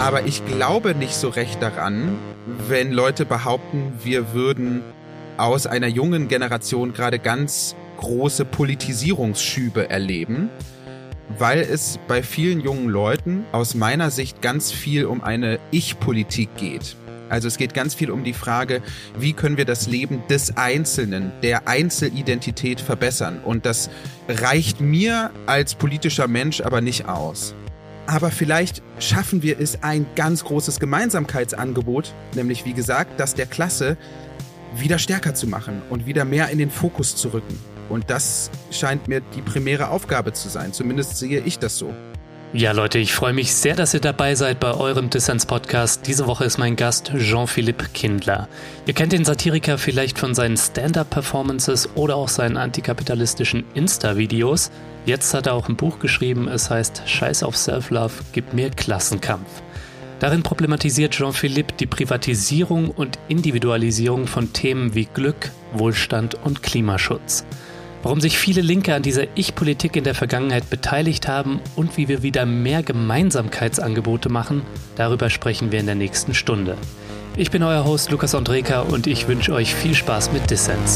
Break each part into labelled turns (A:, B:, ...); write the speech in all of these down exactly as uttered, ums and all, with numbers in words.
A: Aber ich glaube nicht so recht daran, wenn Leute behaupten, wir würden aus einer jungen Generation gerade ganz große Politisierungsschübe erleben, weil es bei vielen jungen Leuten aus meiner Sicht ganz viel um eine Ich-Politik geht. Also es geht ganz viel um die Frage, wie können wir das Leben des Einzelnen, der Einzelidentität verbessern? Und das reicht mir als politischer Mensch aber nicht aus. Aber vielleicht schaffen wir es, ein ganz großes Gemeinsamkeitsangebot, nämlich wie gesagt, das der Klasse wieder stärker zu machen und wieder mehr in den Fokus zu rücken. Und das scheint mir die primäre Aufgabe zu sein. Zumindest sehe ich das so.
B: Ja, Leute, ich freue mich sehr, dass ihr dabei seid bei eurem Dissens-Podcast. Diese Woche ist mein Gast Jean-Philippe Kindler. Ihr kennt den Satiriker vielleicht von seinen Stand-Up-Performances oder auch seinen antikapitalistischen Insta-Videos. Jetzt hat er auch ein Buch geschrieben, es heißt Scheiß auf Self-Love, gib mir Klassenkampf. Darin problematisiert Jean-Philippe die Privatisierung und Individualisierung von Themen wie Glück, Wohlstand und Klimaschutz. Warum sich viele Linke an dieser Ich-Politik in der Vergangenheit beteiligt haben und wie wir wieder mehr Gemeinsamkeitsangebote machen, darüber sprechen wir in der nächsten Stunde. Ich bin euer Host Lukas Andreka und ich wünsche euch viel Spaß mit Dissens.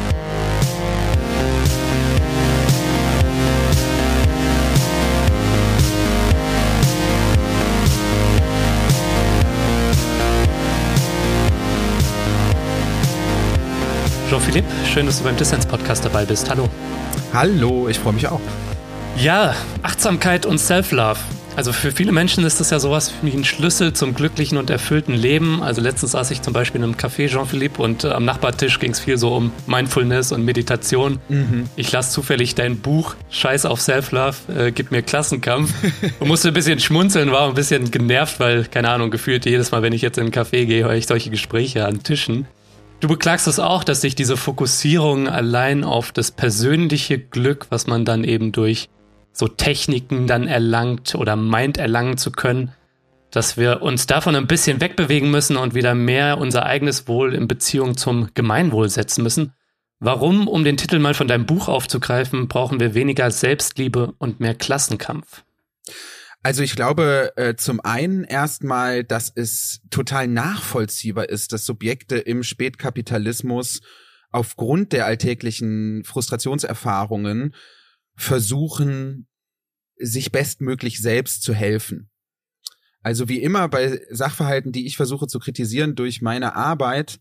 B: Jean-Philippe, schön, dass du beim Dissens-Podcast dabei bist. Hallo.
A: Hallo, ich freue mich auch.
B: Ja, Achtsamkeit und Self-Love. Also für viele Menschen ist das ja sowas wie ein Schlüssel zum glücklichen und erfüllten Leben. Also letztens saß ich zum Beispiel in einem Café, Jean-Philippe, und äh, am Nachbartisch ging es viel so um Mindfulness und Meditation. Mhm. Ich las zufällig dein Buch Scheiß auf Self-Love, äh, gib mir Klassenkampf und musste ein bisschen schmunzeln, war ein bisschen genervt, weil, keine Ahnung, gefühlt jedes Mal, wenn ich jetzt in einen Café gehe, höre ich solche Gespräche an Tischen. Du beklagst es auch, dass sich diese Fokussierung allein auf das persönliche Glück, was man dann eben durch so Techniken dann erlangt oder meint erlangen zu können, dass wir uns davon ein bisschen wegbewegen müssen und wieder mehr unser eigenes Wohl in Beziehung zum Gemeinwohl setzen müssen. Warum, um den Titel mal von deinem Buch aufzugreifen, brauchen wir weniger Selbstliebe und mehr Klassenkampf?
A: Also ich glaube äh, zum einen erstmal, dass es total nachvollziehbar ist, dass Subjekte im Spätkapitalismus aufgrund der alltäglichen Frustrationserfahrungen versuchen, sich bestmöglich selbst zu helfen. Also wie immer bei Sachverhalten, die ich versuche zu kritisieren durch meine Arbeit,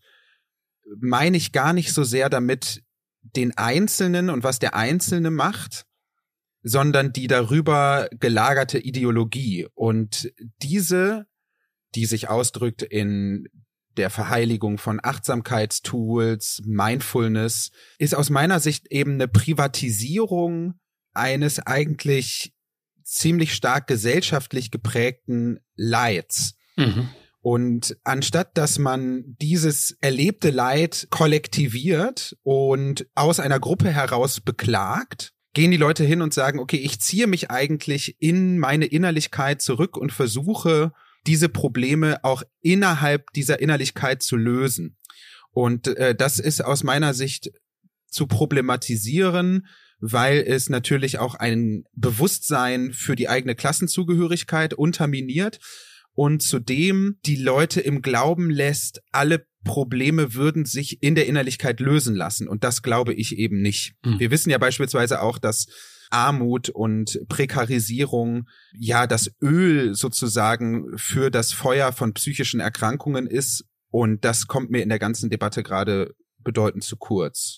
A: meine ich gar nicht so sehr damit den Einzelnen und was der Einzelne macht, sondern die darüber gelagerte Ideologie. Und diese, die sich ausdrückt in der Verheiligung von Achtsamkeitstools, Mindfulness, ist aus meiner Sicht eben eine Privatisierung eines eigentlich ziemlich stark gesellschaftlich geprägten Leids. Mhm. Und anstatt dass man dieses erlebte Leid kollektiviert und aus einer Gruppe heraus beklagt, gehen die Leute hin und sagen, okay, ich ziehe mich eigentlich in meine Innerlichkeit zurück und versuche, diese Probleme auch innerhalb dieser Innerlichkeit zu lösen. Und äh, das ist aus meiner Sicht zu problematisieren, weil es natürlich auch ein Bewusstsein für die eigene Klassenzugehörigkeit unterminiert und zudem die Leute im Glauben lässt, alle Probleme würden sich in der Innerlichkeit lösen lassen. Und das glaube ich eben nicht. Mhm. Wir wissen ja beispielsweise auch, dass Armut und Prekarisierung ja das Öl sozusagen für das Feuer von psychischen Erkrankungen ist. Und das kommt mir in der ganzen Debatte gerade bedeutend zu kurz.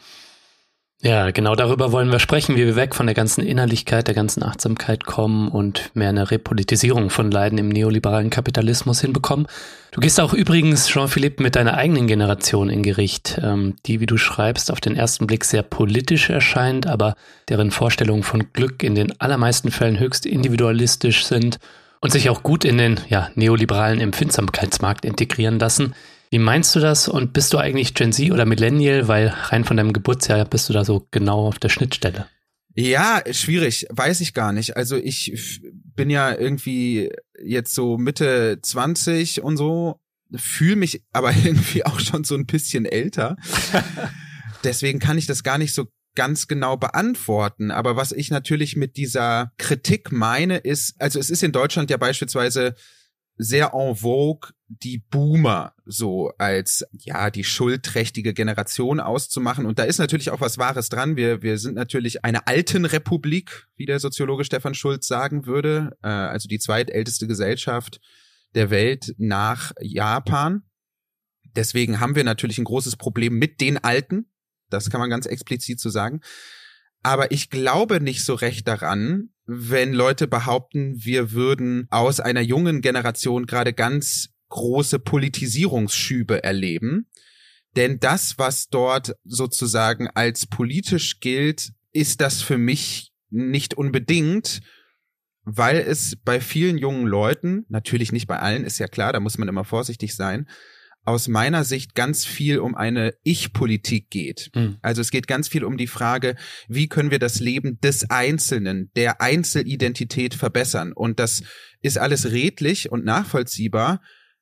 B: Ja, genau darüber wollen wir sprechen, wie wir weg von der ganzen Innerlichkeit, der ganzen Achtsamkeit kommen und mehr eine Repolitisierung von Leiden im neoliberalen Kapitalismus hinbekommen. Du gehst auch übrigens, Jean-Philippe, mit deiner eigenen Generation in Gericht, ähm, die, wie du schreibst, auf den ersten Blick sehr politisch erscheint, aber deren Vorstellungen von Glück in den allermeisten Fällen höchst individualistisch sind und sich auch gut in den ja, neoliberalen Empfindsamkeitsmarkt integrieren lassen. Wie meinst du das und bist du eigentlich Gen Z oder Millennial? Weil rein von deinem Geburtsjahr bist du da so genau auf der Schnittstelle.
A: Ja, schwierig, weiß ich gar nicht. Also ich bin ja irgendwie jetzt so Mitte zwanzig und so, fühle mich aber irgendwie auch schon so ein bisschen älter. Deswegen kann ich das gar nicht so ganz genau beantworten. Aber was ich natürlich mit dieser Kritik meine, ist, also es ist in Deutschland ja beispielsweise sehr en vogue, die Boomer so als, ja, die schuldträchtige Generation auszumachen. Und da ist natürlich auch was Wahres dran. Wir, wir sind natürlich eine alten Republik, wie der Soziologe Stefan Schulz sagen würde. Äh, also die zweitälteste Gesellschaft der Welt nach Japan. Deswegen haben wir natürlich ein großes Problem mit den Alten. Das kann man ganz explizit so sagen. Aber ich glaube nicht so recht daran, wenn Leute behaupten, wir würden aus einer jungen Generation gerade ganz große Politisierungsschübe erleben. Denn das, was dort sozusagen als politisch gilt, ist das für mich nicht unbedingt, weil es bei vielen jungen Leuten, natürlich nicht bei allen, ist ja klar, da muss man immer vorsichtig sein, aus meiner Sicht ganz viel um eine Ich-Politik geht. Mhm. Also es geht ganz viel um die Frage, wie können wir das Leben des Einzelnen, der Einzelidentität verbessern? Und das ist alles redlich und nachvollziehbar,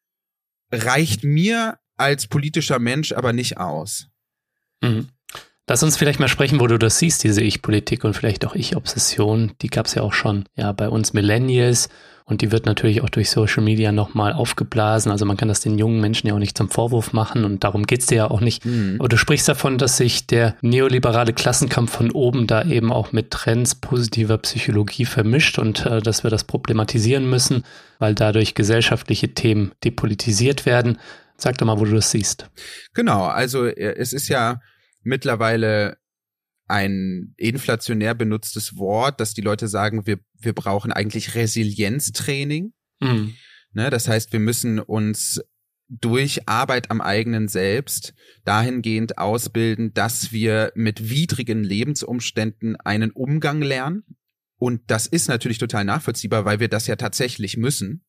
A: reicht mir als politischer Mensch aber nicht aus.
B: Mhm. Lass uns vielleicht mal sprechen, wo du das siehst, diese Ich-Politik und vielleicht auch Ich-Obsession. Die gab es ja auch schon ja bei uns Millennials. Und die wird natürlich auch durch Social Media nochmal aufgeblasen. Also man kann das den jungen Menschen ja auch nicht zum Vorwurf machen und darum geht's dir ja auch nicht. Mhm. Aber du sprichst davon, dass sich der neoliberale Klassenkampf von oben da eben auch mit Trends positiver Psychologie vermischt und äh, dass wir das problematisieren müssen, weil dadurch gesellschaftliche Themen depolitisiert werden. Sag doch mal, wo du das siehst.
A: Genau, also es ist ja mittlerweile ein inflationär benutztes Wort, dass die Leute sagen, wir wir brauchen eigentlich Resilienztraining. Mhm. Ne, das heißt, wir müssen uns durch Arbeit am eigenen Selbst dahingehend ausbilden, dass wir mit widrigen Lebensumständen einen Umgang lernen. Und das ist natürlich total nachvollziehbar, weil wir das ja tatsächlich müssen.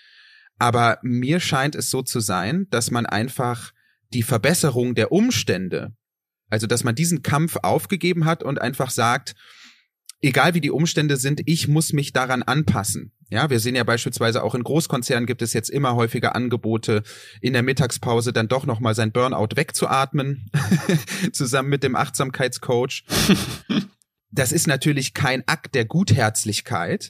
A: Aber mir scheint es so zu sein, dass man einfach die Verbesserung der Umstände, also dass man diesen Kampf aufgegeben hat und einfach sagt, egal wie die Umstände sind, ich muss mich daran anpassen. Ja, wir sehen ja beispielsweise auch in Großkonzernen gibt es jetzt immer häufiger Angebote, in der Mittagspause dann doch nochmal sein Burnout wegzuatmen, zusammen mit dem Achtsamkeitscoach. Das ist natürlich kein Akt der Gutherzlichkeit,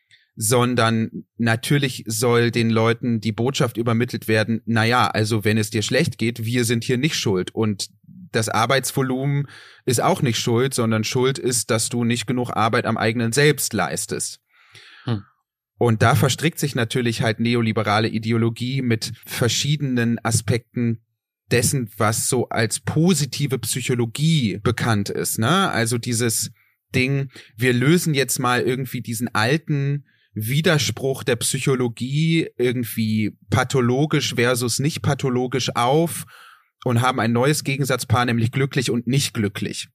A: sondern natürlich soll den Leuten die Botschaft übermittelt werden, naja, also wenn es dir schlecht geht, wir sind hier nicht schuld und das Arbeitsvolumen ist auch nicht schuld, sondern Schuld ist, dass du nicht genug Arbeit am eigenen Selbst leistest. Hm. Und da verstrickt sich natürlich halt neoliberale Ideologie mit verschiedenen Aspekten dessen, was so als positive Psychologie bekannt ist, ne? Also dieses Ding, wir lösen jetzt mal irgendwie diesen alten Widerspruch der Psychologie irgendwie pathologisch versus nicht pathologisch auf und haben ein neues Gegensatzpaar, nämlich glücklich und nicht glücklich.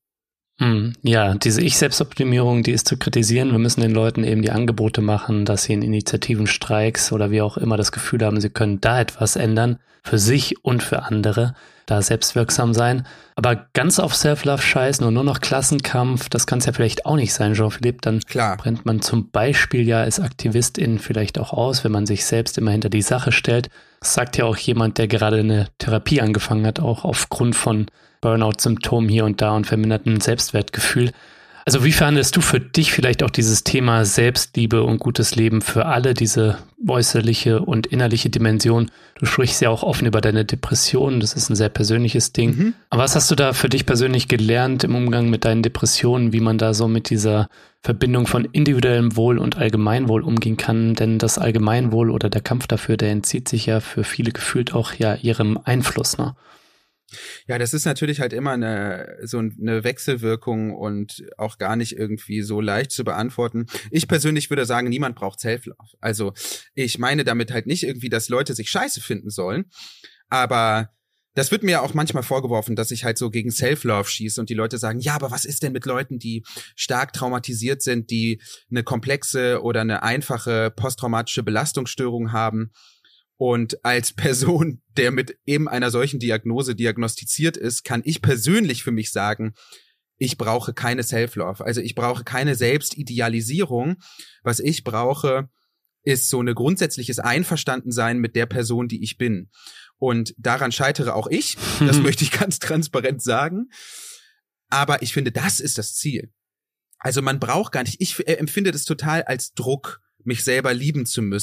B: Ja, diese Ich-Selbstoptimierung, die ist zu kritisieren. Wir müssen den Leuten eben die Angebote machen, dass sie in Initiativen, Streiks oder wie auch immer das Gefühl haben, sie können da etwas ändern, für sich und für andere, da selbstwirksam sein. Aber ganz auf Self-Love scheißen und nur noch Klassenkampf, das kann es ja vielleicht auch nicht sein, Jean-Philippe. Dann
A: Klar.
B: Brennt man zum Beispiel ja als Aktivistin vielleicht auch aus, wenn man sich selbst immer hinter die Sache stellt. Das sagt ja auch jemand, der gerade eine Therapie angefangen hat, auch aufgrund von Burnout-Symptomen hier und da und verminderten Selbstwertgefühl. Also wie verhandelst du für dich vielleicht auch dieses Thema Selbstliebe und gutes Leben für alle, diese äußerliche und innerliche Dimension? Du sprichst ja auch offen über deine Depressionen, das ist ein sehr persönliches Ding. Mhm. Aber was hast du da für dich persönlich gelernt im Umgang mit deinen Depressionen, wie man da so mit dieser Verbindung von individuellem Wohl und Allgemeinwohl umgehen kann? Denn das Allgemeinwohl oder der Kampf dafür, der entzieht sich ja für viele gefühlt auch ja ihrem Einfluss, ne?
A: Ja, das ist natürlich halt immer eine so eine Wechselwirkung und auch gar nicht irgendwie so leicht zu beantworten. Ich persönlich würde sagen, niemand braucht Self-Love. Also ich meine damit halt nicht irgendwie, dass Leute sich scheiße finden sollen, aber das wird mir auch manchmal vorgeworfen, dass ich halt so gegen Self-Love schieße und die Leute sagen, ja, aber was ist denn mit Leuten, die stark traumatisiert sind, die eine komplexe oder eine einfache posttraumatische Belastungsstörung haben? Und als Person, der mit eben einer solchen Diagnose diagnostiziert ist, kann ich persönlich für mich sagen, ich brauche keine Self-Love. Also ich brauche keine Selbstidealisierung. Was ich brauche, ist so eine grundsätzliches Einverstandensein mit der Person, die ich bin. Und daran scheitere auch ich. Das möchte ich ganz transparent sagen. Aber ich finde, das ist das Ziel. Also man braucht gar nicht, ich empfinde das total als Druck, mich selber lieben zu müssen.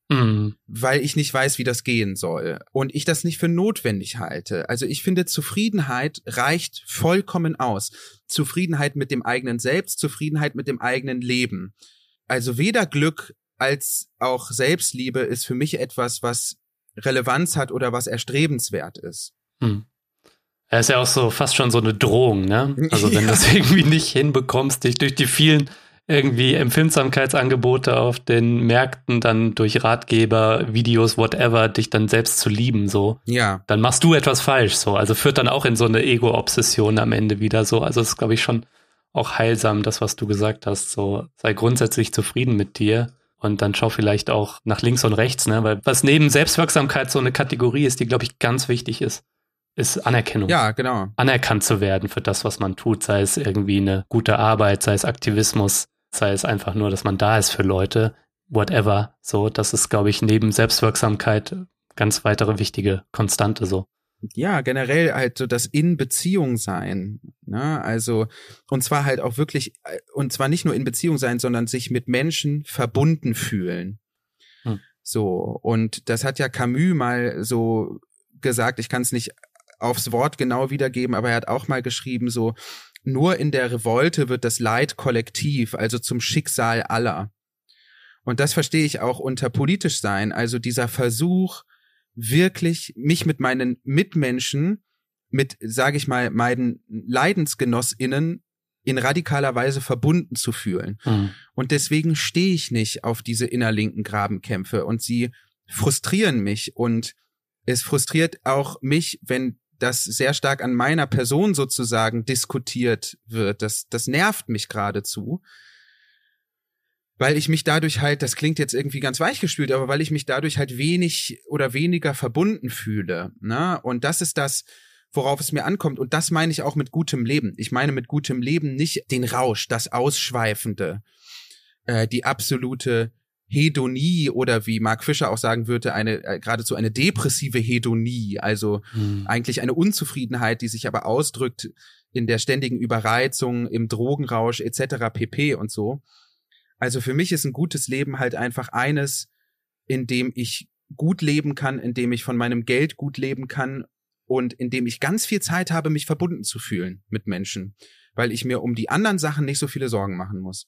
B: Mhm.
A: weil ich nicht weiß, wie das gehen soll und ich das nicht für notwendig halte. Also ich finde, Zufriedenheit reicht vollkommen aus. Zufriedenheit mit dem eigenen Selbst, Zufriedenheit mit dem eigenen Leben. Also weder Glück als auch Selbstliebe ist für mich etwas, was Relevanz hat oder was erstrebenswert ist.
B: Mhm. Er ist ja auch so fast schon so eine Drohung, ne? Also wenn ja. du es irgendwie nicht hinbekommst, dich durch die vielen irgendwie Empfindsamkeitsangebote auf den Märkten, dann durch Ratgeber, Videos, whatever, dich dann selbst zu lieben, so.
A: Ja.
B: Dann machst du etwas falsch, so. Also führt dann auch in so eine Ego-Obsession am Ende wieder, so. Also es ist, glaube ich, schon auch heilsam, das, was du gesagt hast, so. Sei grundsätzlich zufrieden mit dir und dann schau vielleicht auch nach links und rechts, ne? Weil was neben Selbstwirksamkeit so eine Kategorie ist, die, glaube ich, ganz wichtig ist, ist Anerkennung.
A: Ja, genau.
B: Anerkannt zu werden für das, was man tut, sei es irgendwie eine gute Arbeit, sei es Aktivismus, sei es einfach nur, dass man da ist für Leute, whatever. So, das ist, glaube ich, neben Selbstwirksamkeit ganz weitere wichtige Konstante so.
A: Ja, generell halt so das in Beziehung sein, ne? Also, und zwar halt auch wirklich, und zwar nicht nur in Beziehung sein, sondern sich mit Menschen verbunden fühlen. Hm. So, und das hat ja Camus mal so gesagt, ich kann es nicht aufs Wort genau wiedergeben, aber er hat auch mal geschrieben, so, nur in der Revolte wird das Leid kollektiv, also zum Schicksal aller. Und das verstehe ich auch unter politisch sein, also dieser Versuch, wirklich mich mit meinen Mitmenschen, mit, sage ich mal, meinen LeidensgenossInnen in radikaler Weise verbunden zu fühlen. Mhm. Und deswegen stehe ich nicht auf diese innerlinken Grabenkämpfe und sie frustrieren mich und es frustriert auch mich, wenn das sehr stark an meiner Person sozusagen diskutiert wird. Das, das nervt mich geradezu, weil ich mich dadurch halt, das klingt jetzt irgendwie ganz weichgespült, aber weil ich mich dadurch halt wenig oder weniger verbunden fühle, ne? Und das ist das, worauf es mir ankommt. Und das meine ich auch mit gutem Leben. Ich meine mit gutem Leben nicht den Rausch, das Ausschweifende, äh, die absolute Hedonie oder wie Mark Fisher auch sagen würde, eine äh, geradezu eine depressive Hedonie, also hm. eigentlich eine Unzufriedenheit, die sich aber ausdrückt in der ständigen Überreizung, im Drogenrausch et cetera pp. Und so. Also für mich ist ein gutes Leben halt einfach eines, in dem ich gut leben kann, in dem ich von meinem Geld gut leben kann und in dem ich ganz viel Zeit habe, mich verbunden zu fühlen mit Menschen, weil ich mir um die anderen Sachen nicht so viele Sorgen machen muss.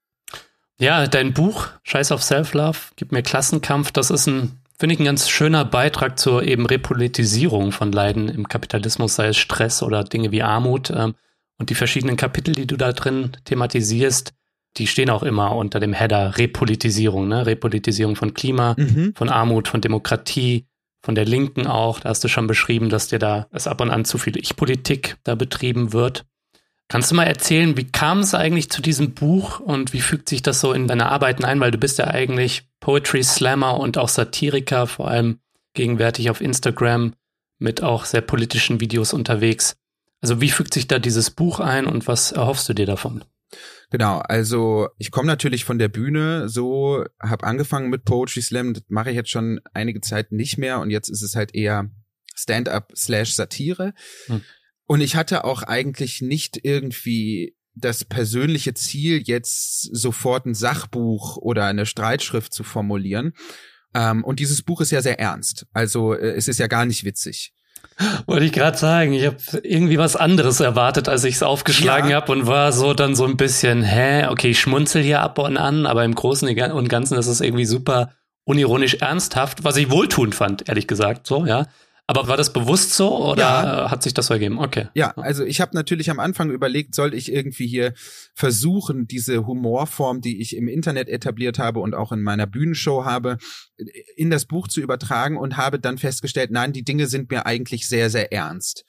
B: Ja, dein Buch, Scheiß auf Self-Love, Gib mir Klassenkampf, das ist ein, finde ich, ein ganz schöner Beitrag zur eben Repolitisierung von Leiden im Kapitalismus, sei es Stress oder Dinge wie Armut. Und die verschiedenen Kapitel, die du da drin thematisierst, die stehen auch immer unter dem Header Repolitisierung, ne? Repolitisierung von Klima, mhm. von Armut, von Demokratie, von der Linken auch. Da hast du schon beschrieben, dass dir da es ab und an zu viel Ich-Politik da betrieben wird. Kannst du mal erzählen, wie kam es eigentlich zu diesem Buch und wie fügt sich das so in deine Arbeiten ein? Weil du bist ja eigentlich Poetry Slammer und auch Satiriker, vor allem gegenwärtig auf Instagram mit auch sehr politischen Videos unterwegs. Also wie fügt sich da dieses Buch ein und was erhoffst du dir davon?
A: Genau, also ich komme natürlich von der Bühne, so habe angefangen mit Poetry Slam, das mache ich jetzt schon einige Zeit nicht mehr und jetzt ist es halt eher Stand-up slash Satire. Hm. Und ich hatte auch eigentlich nicht irgendwie das persönliche Ziel, jetzt sofort ein Sachbuch oder eine Streitschrift zu formulieren. Ähm, und dieses Buch ist ja sehr ernst. Also äh, es ist ja gar nicht witzig.
B: Wollte ich gerade sagen, ich habe irgendwie was anderes erwartet, als ich es aufgeschlagen ja. habe und war so dann so ein bisschen, hä, okay, ich schmunzel hier ab und an, aber im Großen und Ganzen ist es irgendwie super unironisch ernsthaft, was ich wohltuend fand, ehrlich gesagt, so, ja. Aber war das bewusst so oder ja. hat sich das so ergeben? Okay.
A: Ja, also ich habe natürlich am Anfang überlegt, soll ich irgendwie hier versuchen, diese Humorform, die ich im Internet etabliert habe und auch in meiner Bühnenshow habe, in das Buch zu übertragen und habe dann festgestellt, nein, die Dinge sind mir eigentlich sehr, sehr ernst.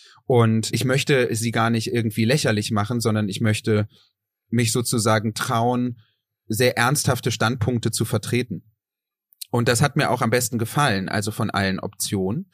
A: Und ich möchte sie gar nicht irgendwie lächerlich machen, sondern ich möchte mich sozusagen trauen, sehr ernsthafte Standpunkte zu vertreten. Und das hat mir auch am besten gefallen, also von allen Optionen.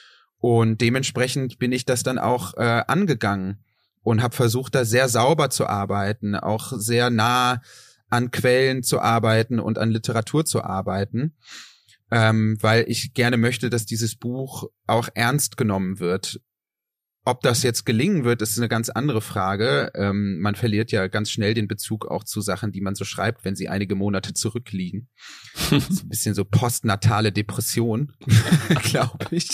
A: Und dementsprechend bin ich das dann auch äh, angegangen und habe versucht, da sehr sauber zu arbeiten, auch sehr nah an Quellen zu arbeiten und an Literatur zu arbeiten, ähm, weil ich gerne möchte, dass dieses Buch auch ernst genommen wird. Ob das jetzt gelingen wird, ist eine ganz andere Frage. Ähm, man verliert ja ganz schnell den Bezug auch zu Sachen, die man so schreibt, wenn sie einige Monate zurückliegen. So ein bisschen so postnatale Depression, glaube ich.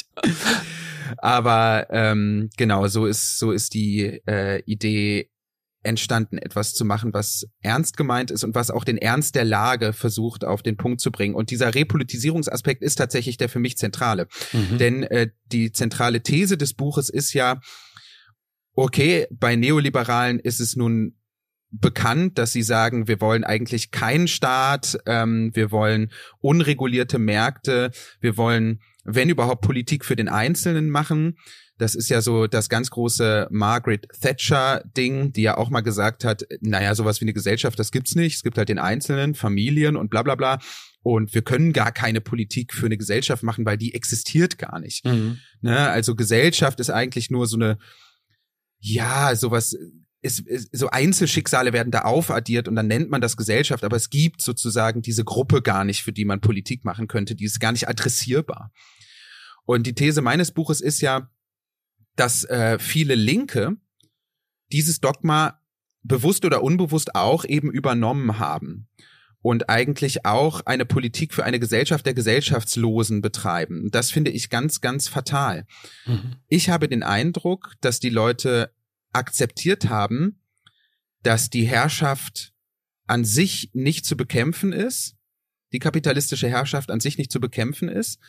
A: Aber ähm, genau, so ist so ist die äh, Idee entstanden, etwas zu machen, was ernst gemeint ist und was auch den Ernst der Lage versucht, auf den Punkt zu bringen. Und dieser Repolitisierungsaspekt ist tatsächlich der für mich zentrale. Mhm. Denn äh, die zentrale These des Buches ist ja, okay, bei Neoliberalen ist es nun bekannt, dass sie sagen, wir wollen eigentlich keinen Staat, ähm, wir wollen unregulierte Märkte, wir wollen, wenn überhaupt, Politik für den Einzelnen machen. Das ist ja so das ganz große Margaret Thatcher-Ding, die ja auch mal gesagt hat, naja, sowas wie eine Gesellschaft, das gibt's nicht. Es gibt halt den Einzelnen, Familien und bla bla bla. Und wir können gar keine Politik für eine Gesellschaft machen, weil die existiert gar nicht. Mhm. Ne? Also Gesellschaft ist eigentlich nur so eine, ja, sowas, ist, ist, so Einzelschicksale werden da aufaddiert und dann nennt man das Gesellschaft, aber es gibt sozusagen diese Gruppe gar nicht, für die man Politik machen könnte. Die ist gar nicht adressierbar. Und die These meines Buches ist ja, dass äh, viele Linke dieses Dogma bewusst oder unbewusst auch eben übernommen haben und eigentlich auch eine Politik für eine Gesellschaft der Gesellschaftslosen betreiben. Das finde ich ganz, ganz fatal. Mhm. Ich habe den Eindruck, dass die Leute akzeptiert haben, dass die Herrschaft an sich nicht zu bekämpfen ist, die kapitalistische Herrschaft an sich nicht zu bekämpfen ist.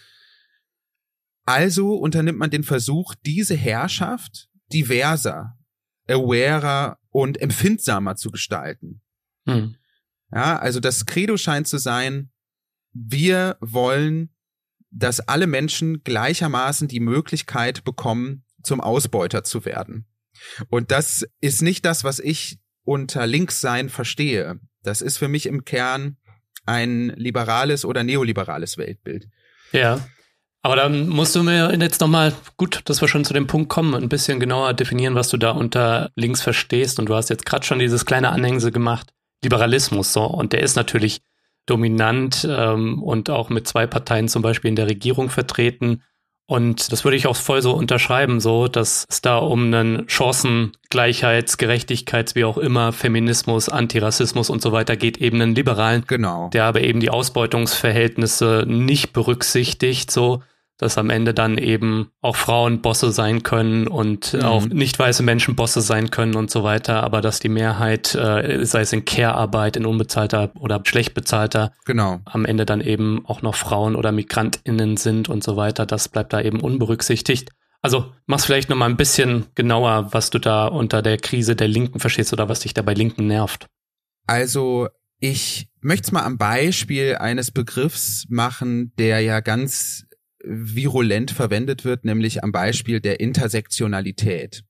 A: Also unternimmt man den Versuch, diese Herrschaft diverser, awarer und empfindsamer zu gestalten. Hm. Ja, also das Credo scheint zu sein, wir wollen, dass alle Menschen gleichermaßen die Möglichkeit bekommen, zum Ausbeuter zu werden. Und das ist nicht das, was ich unter Linkssein verstehe. Das ist für mich im Kern ein liberales oder neoliberales Weltbild.
B: Ja. Aber dann musst du mir jetzt nochmal, gut, dass wir schon zu dem Punkt kommen, ein bisschen genauer definieren, was du da unter links verstehst. Und du hast jetzt gerade schon dieses kleine Anhängsel gemacht, Liberalismus, so. Und der ist natürlich dominant ähm, und auch mit zwei Parteien zum Beispiel in der Regierung vertreten. Und das würde ich auch voll so unterschreiben, so, dass es da um einen Chancengleichheits-, Gerechtigkeits-, wie auch immer, Feminismus, Antirassismus und so weiter geht, eben einen Liberalen,
A: genau,
B: der aber eben die Ausbeutungsverhältnisse nicht berücksichtigt, so, dass am Ende dann eben auch Frauen Bosse sein können und mhm. auch nicht weiße Menschen Bosse sein können und so weiter, aber dass die Mehrheit, äh, sei es in Care-Arbeit, in unbezahlter oder schlecht bezahlter,
A: genau,
B: am Ende dann eben auch noch Frauen oder MigrantInnen sind und so weiter, das bleibt da eben unberücksichtigt. Also mach's vielleicht nochmal ein bisschen genauer, was du da unter der Krise der Linken verstehst oder was dich da bei Linken nervt.
A: Also ich möchte es mal am Beispiel eines Begriffs machen, der ja ganz virulent verwendet wird, nämlich am Beispiel der Intersektionalität.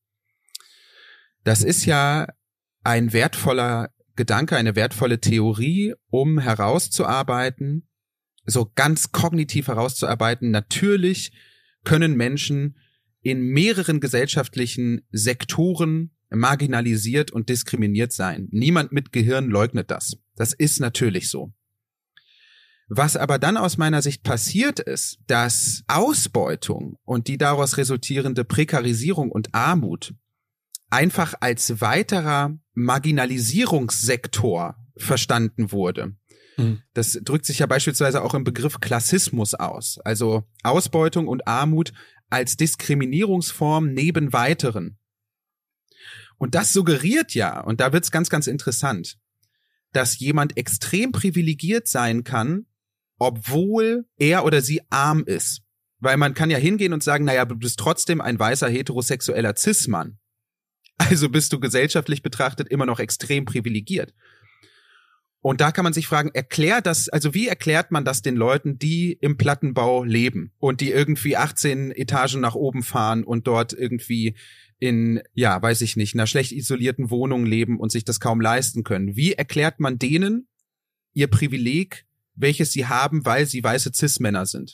A: Das ist ja ein wertvoller Gedanke, eine wertvolle Theorie, um herauszuarbeiten, so ganz kognitiv herauszuarbeiten, natürlich können Menschen in mehreren gesellschaftlichen Sektoren marginalisiert und diskriminiert sein. Niemand mit Gehirn leugnet das. Das ist natürlich so. Was aber dann aus meiner Sicht passiert ist, dass Ausbeutung und die daraus resultierende Prekarisierung und Armut einfach als weiterer Marginalisierungssektor verstanden wurde. Mhm. Das drückt sich ja beispielsweise auch im Begriff Klassismus aus. Also Ausbeutung und Armut als Diskriminierungsform neben weiteren. Und das suggeriert ja, und da wird's ganz, ganz interessant, dass jemand extrem privilegiert sein kann, obwohl er oder sie arm ist. Weil man kann ja hingehen und sagen, naja, du bist trotzdem ein weißer, heterosexueller Cis-Mann. Also bist du gesellschaftlich betrachtet immer noch extrem privilegiert. Und da kann man sich fragen, erklärt das, also wie erklärt man das den Leuten, die im Plattenbau leben und die irgendwie achtzehn Etagen nach oben fahren und dort irgendwie in, ja, weiß ich nicht, einer schlecht isolierten Wohnung leben und sich das kaum leisten können? Wie erklärt man denen ihr Privileg, welches sie haben, weil sie weiße Cis-Männer sind?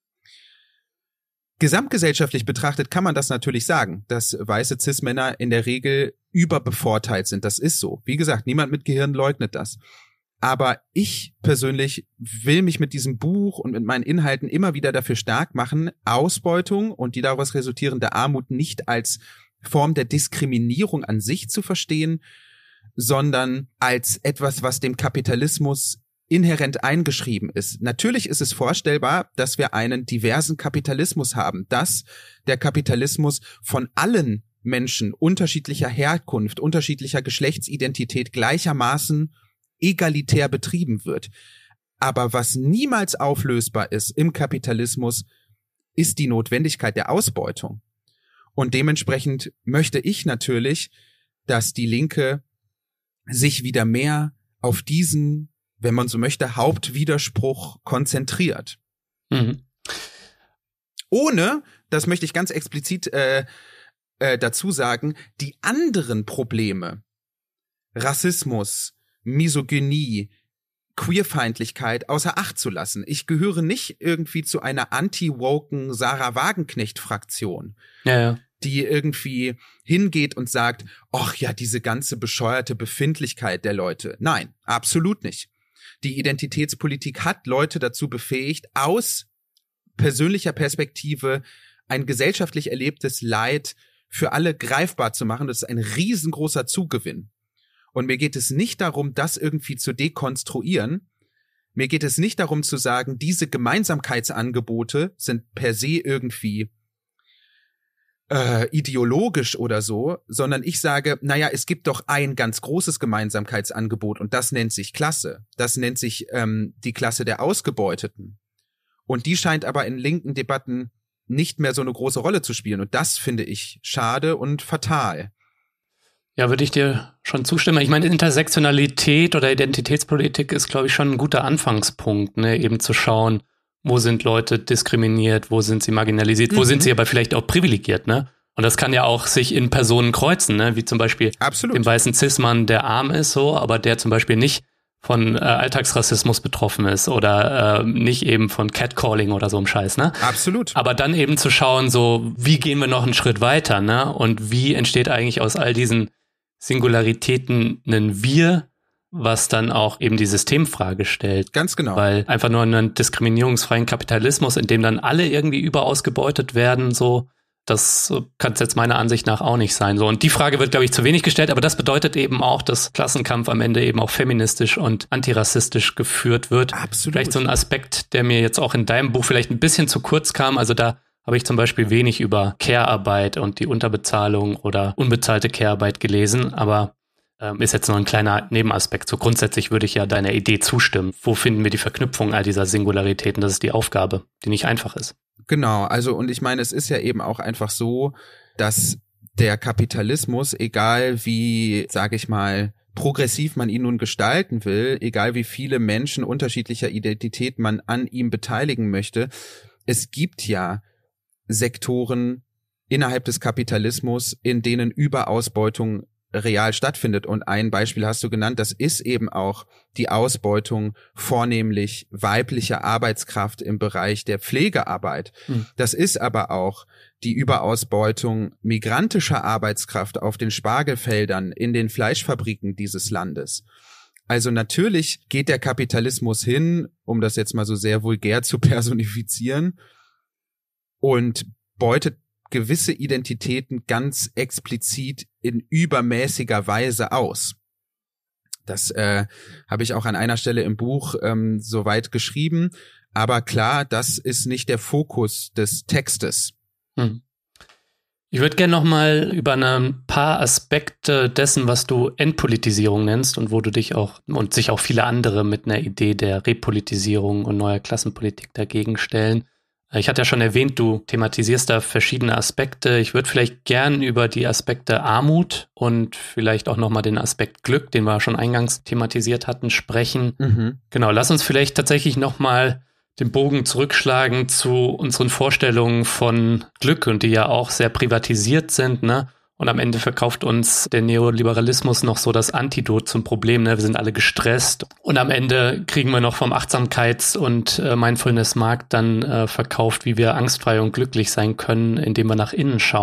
A: Gesamtgesellschaftlich betrachtet kann man das natürlich sagen, dass weiße Cis-Männer in der Regel überbevorteilt sind. Das ist so. Wie gesagt, niemand mit Gehirn leugnet das. Aber ich persönlich will mich mit diesem Buch und mit meinen Inhalten immer wieder dafür stark machen, Ausbeutung und die daraus resultierende Armut nicht als Form der Diskriminierung an sich zu verstehen, sondern als etwas, was dem Kapitalismus inhärent eingeschrieben ist. Natürlich ist es vorstellbar, dass wir einen diversen Kapitalismus haben, dass der Kapitalismus von allen Menschen unterschiedlicher Herkunft, unterschiedlicher Geschlechtsidentität gleichermaßen egalitär betrieben wird. Aber was niemals auflösbar ist im Kapitalismus, ist die Notwendigkeit der Ausbeutung. Und dementsprechend möchte ich natürlich, dass die Linke sich wieder mehr auf diesen, wenn man so möchte, Hauptwiderspruch konzentriert. Mhm. Ohne, das möchte ich ganz explizit äh, äh, dazu sagen, die anderen Probleme, Rassismus, Misogynie, Queerfeindlichkeit außer Acht zu lassen. Ich gehöre nicht irgendwie zu einer anti-woken Sarah Wagenknecht-Fraktion,
B: ja, ja.
A: die irgendwie hingeht und sagt, ach ja, diese ganze bescheuerte Befindlichkeit der Leute. Nein, absolut nicht. Die Identitätspolitik hat Leute dazu befähigt, aus persönlicher Perspektive ein gesellschaftlich erlebtes Leid für alle greifbar zu machen. Das ist ein riesengroßer Zugewinn. Und mir geht es nicht darum, das irgendwie zu dekonstruieren. Mir geht es nicht darum zu sagen, diese Gemeinsamkeitsangebote sind per se irgendwie äh, ideologisch oder so, sondern ich sage, naja, es gibt doch ein ganz großes Gemeinsamkeitsangebot und das nennt sich Klasse. Das nennt sich ähm, die Klasse der Ausgebeuteten. Und die scheint aber in linken Debatten nicht mehr so eine große Rolle zu spielen. Und das finde ich schade und fatal.
B: Ja, würde ich dir schon zustimmen. Ich meine, Intersektionalität oder Identitätspolitik ist, glaube ich, schon ein guter Anfangspunkt, ne? Eben zu schauen, wo sind Leute diskriminiert, wo sind sie marginalisiert, mhm. wo sind sie aber vielleicht auch privilegiert, ne? Und das kann ja auch sich in Personen kreuzen, ne? Wie zum Beispiel
A: Absolut.
B: Dem weißen Cis-Mann, der arm ist, so, aber der zum Beispiel nicht von äh, Alltagsrassismus betroffen ist oder äh, nicht eben von Catcalling oder so einem Scheiß, ne?
A: Absolut.
B: Aber dann eben zu schauen, so, wie gehen wir noch einen Schritt weiter, ne? Und wie entsteht eigentlich aus all diesen Singularitäten ein Wir, was dann auch eben die Systemfrage stellt.
A: Ganz genau.
B: Weil einfach nur einen diskriminierungsfreien Kapitalismus, in dem dann alle irgendwie überausgebeutet werden, so, das kann es jetzt meiner Ansicht nach auch nicht sein. So, und die Frage wird, glaube ich, zu wenig gestellt, aber das bedeutet eben auch, dass Klassenkampf am Ende eben auch feministisch und antirassistisch geführt wird.
A: Absolut.
B: Vielleicht so ein Aspekt, der mir jetzt auch in deinem Buch vielleicht ein bisschen zu kurz kam. Also da habe ich zum Beispiel wenig über Care-Arbeit und die Unterbezahlung oder unbezahlte Care-Arbeit gelesen, aber ähm, ist jetzt nur ein kleiner Nebenaspekt. So grundsätzlich würde ich ja deiner Idee zustimmen. Wo finden wir die Verknüpfung all dieser Singularitäten? Das ist die Aufgabe, die nicht einfach ist.
A: Genau, also und ich meine, es ist ja eben auch einfach so, dass der Kapitalismus, egal wie, sage ich mal, progressiv man ihn nun gestalten will, egal wie viele Menschen unterschiedlicher Identität man an ihm beteiligen möchte, es gibt ja Sektoren innerhalb des Kapitalismus, in denen Überausbeutung real stattfindet. Und ein Beispiel hast du genannt, das ist eben auch die Ausbeutung vornehmlich weiblicher Arbeitskraft im Bereich der Pflegearbeit. Hm. Das ist aber auch die Überausbeutung migrantischer Arbeitskraft auf den Spargelfeldern in den Fleischfabriken dieses Landes. Also natürlich geht der Kapitalismus hin, um das jetzt mal so sehr vulgär zu personifizieren, und beutet gewisse Identitäten ganz explizit in übermäßiger Weise aus. Das äh, habe ich auch an einer Stelle im Buch ähm, soweit geschrieben. Aber klar, das ist nicht der Fokus des Textes.
B: Hm. Ich würde gerne noch mal über ein paar Aspekte dessen, was du Entpolitisierung nennst und wo du dich auch und sich auch viele andere mit einer Idee der Repolitisierung und neuer Klassenpolitik dagegen stellen. Ich hatte ja schon erwähnt, du thematisierst da verschiedene Aspekte. Ich würde vielleicht gern über die Aspekte Armut und vielleicht auch nochmal den Aspekt Glück, den wir schon eingangs thematisiert hatten, sprechen. Mhm. Genau, lass uns vielleicht tatsächlich nochmal den Bogen zurückschlagen zu unseren Vorstellungen von Glück und die ja auch sehr privatisiert sind, ne? Und am Ende verkauft uns der Neoliberalismus noch so das Antidot zum Problem, ne? Wir sind alle gestresst. Und am Ende kriegen wir noch vom Achtsamkeits- und äh, Mindfulness-Markt dann äh, verkauft, wie wir angstfrei und glücklich sein können, indem wir nach innen schauen.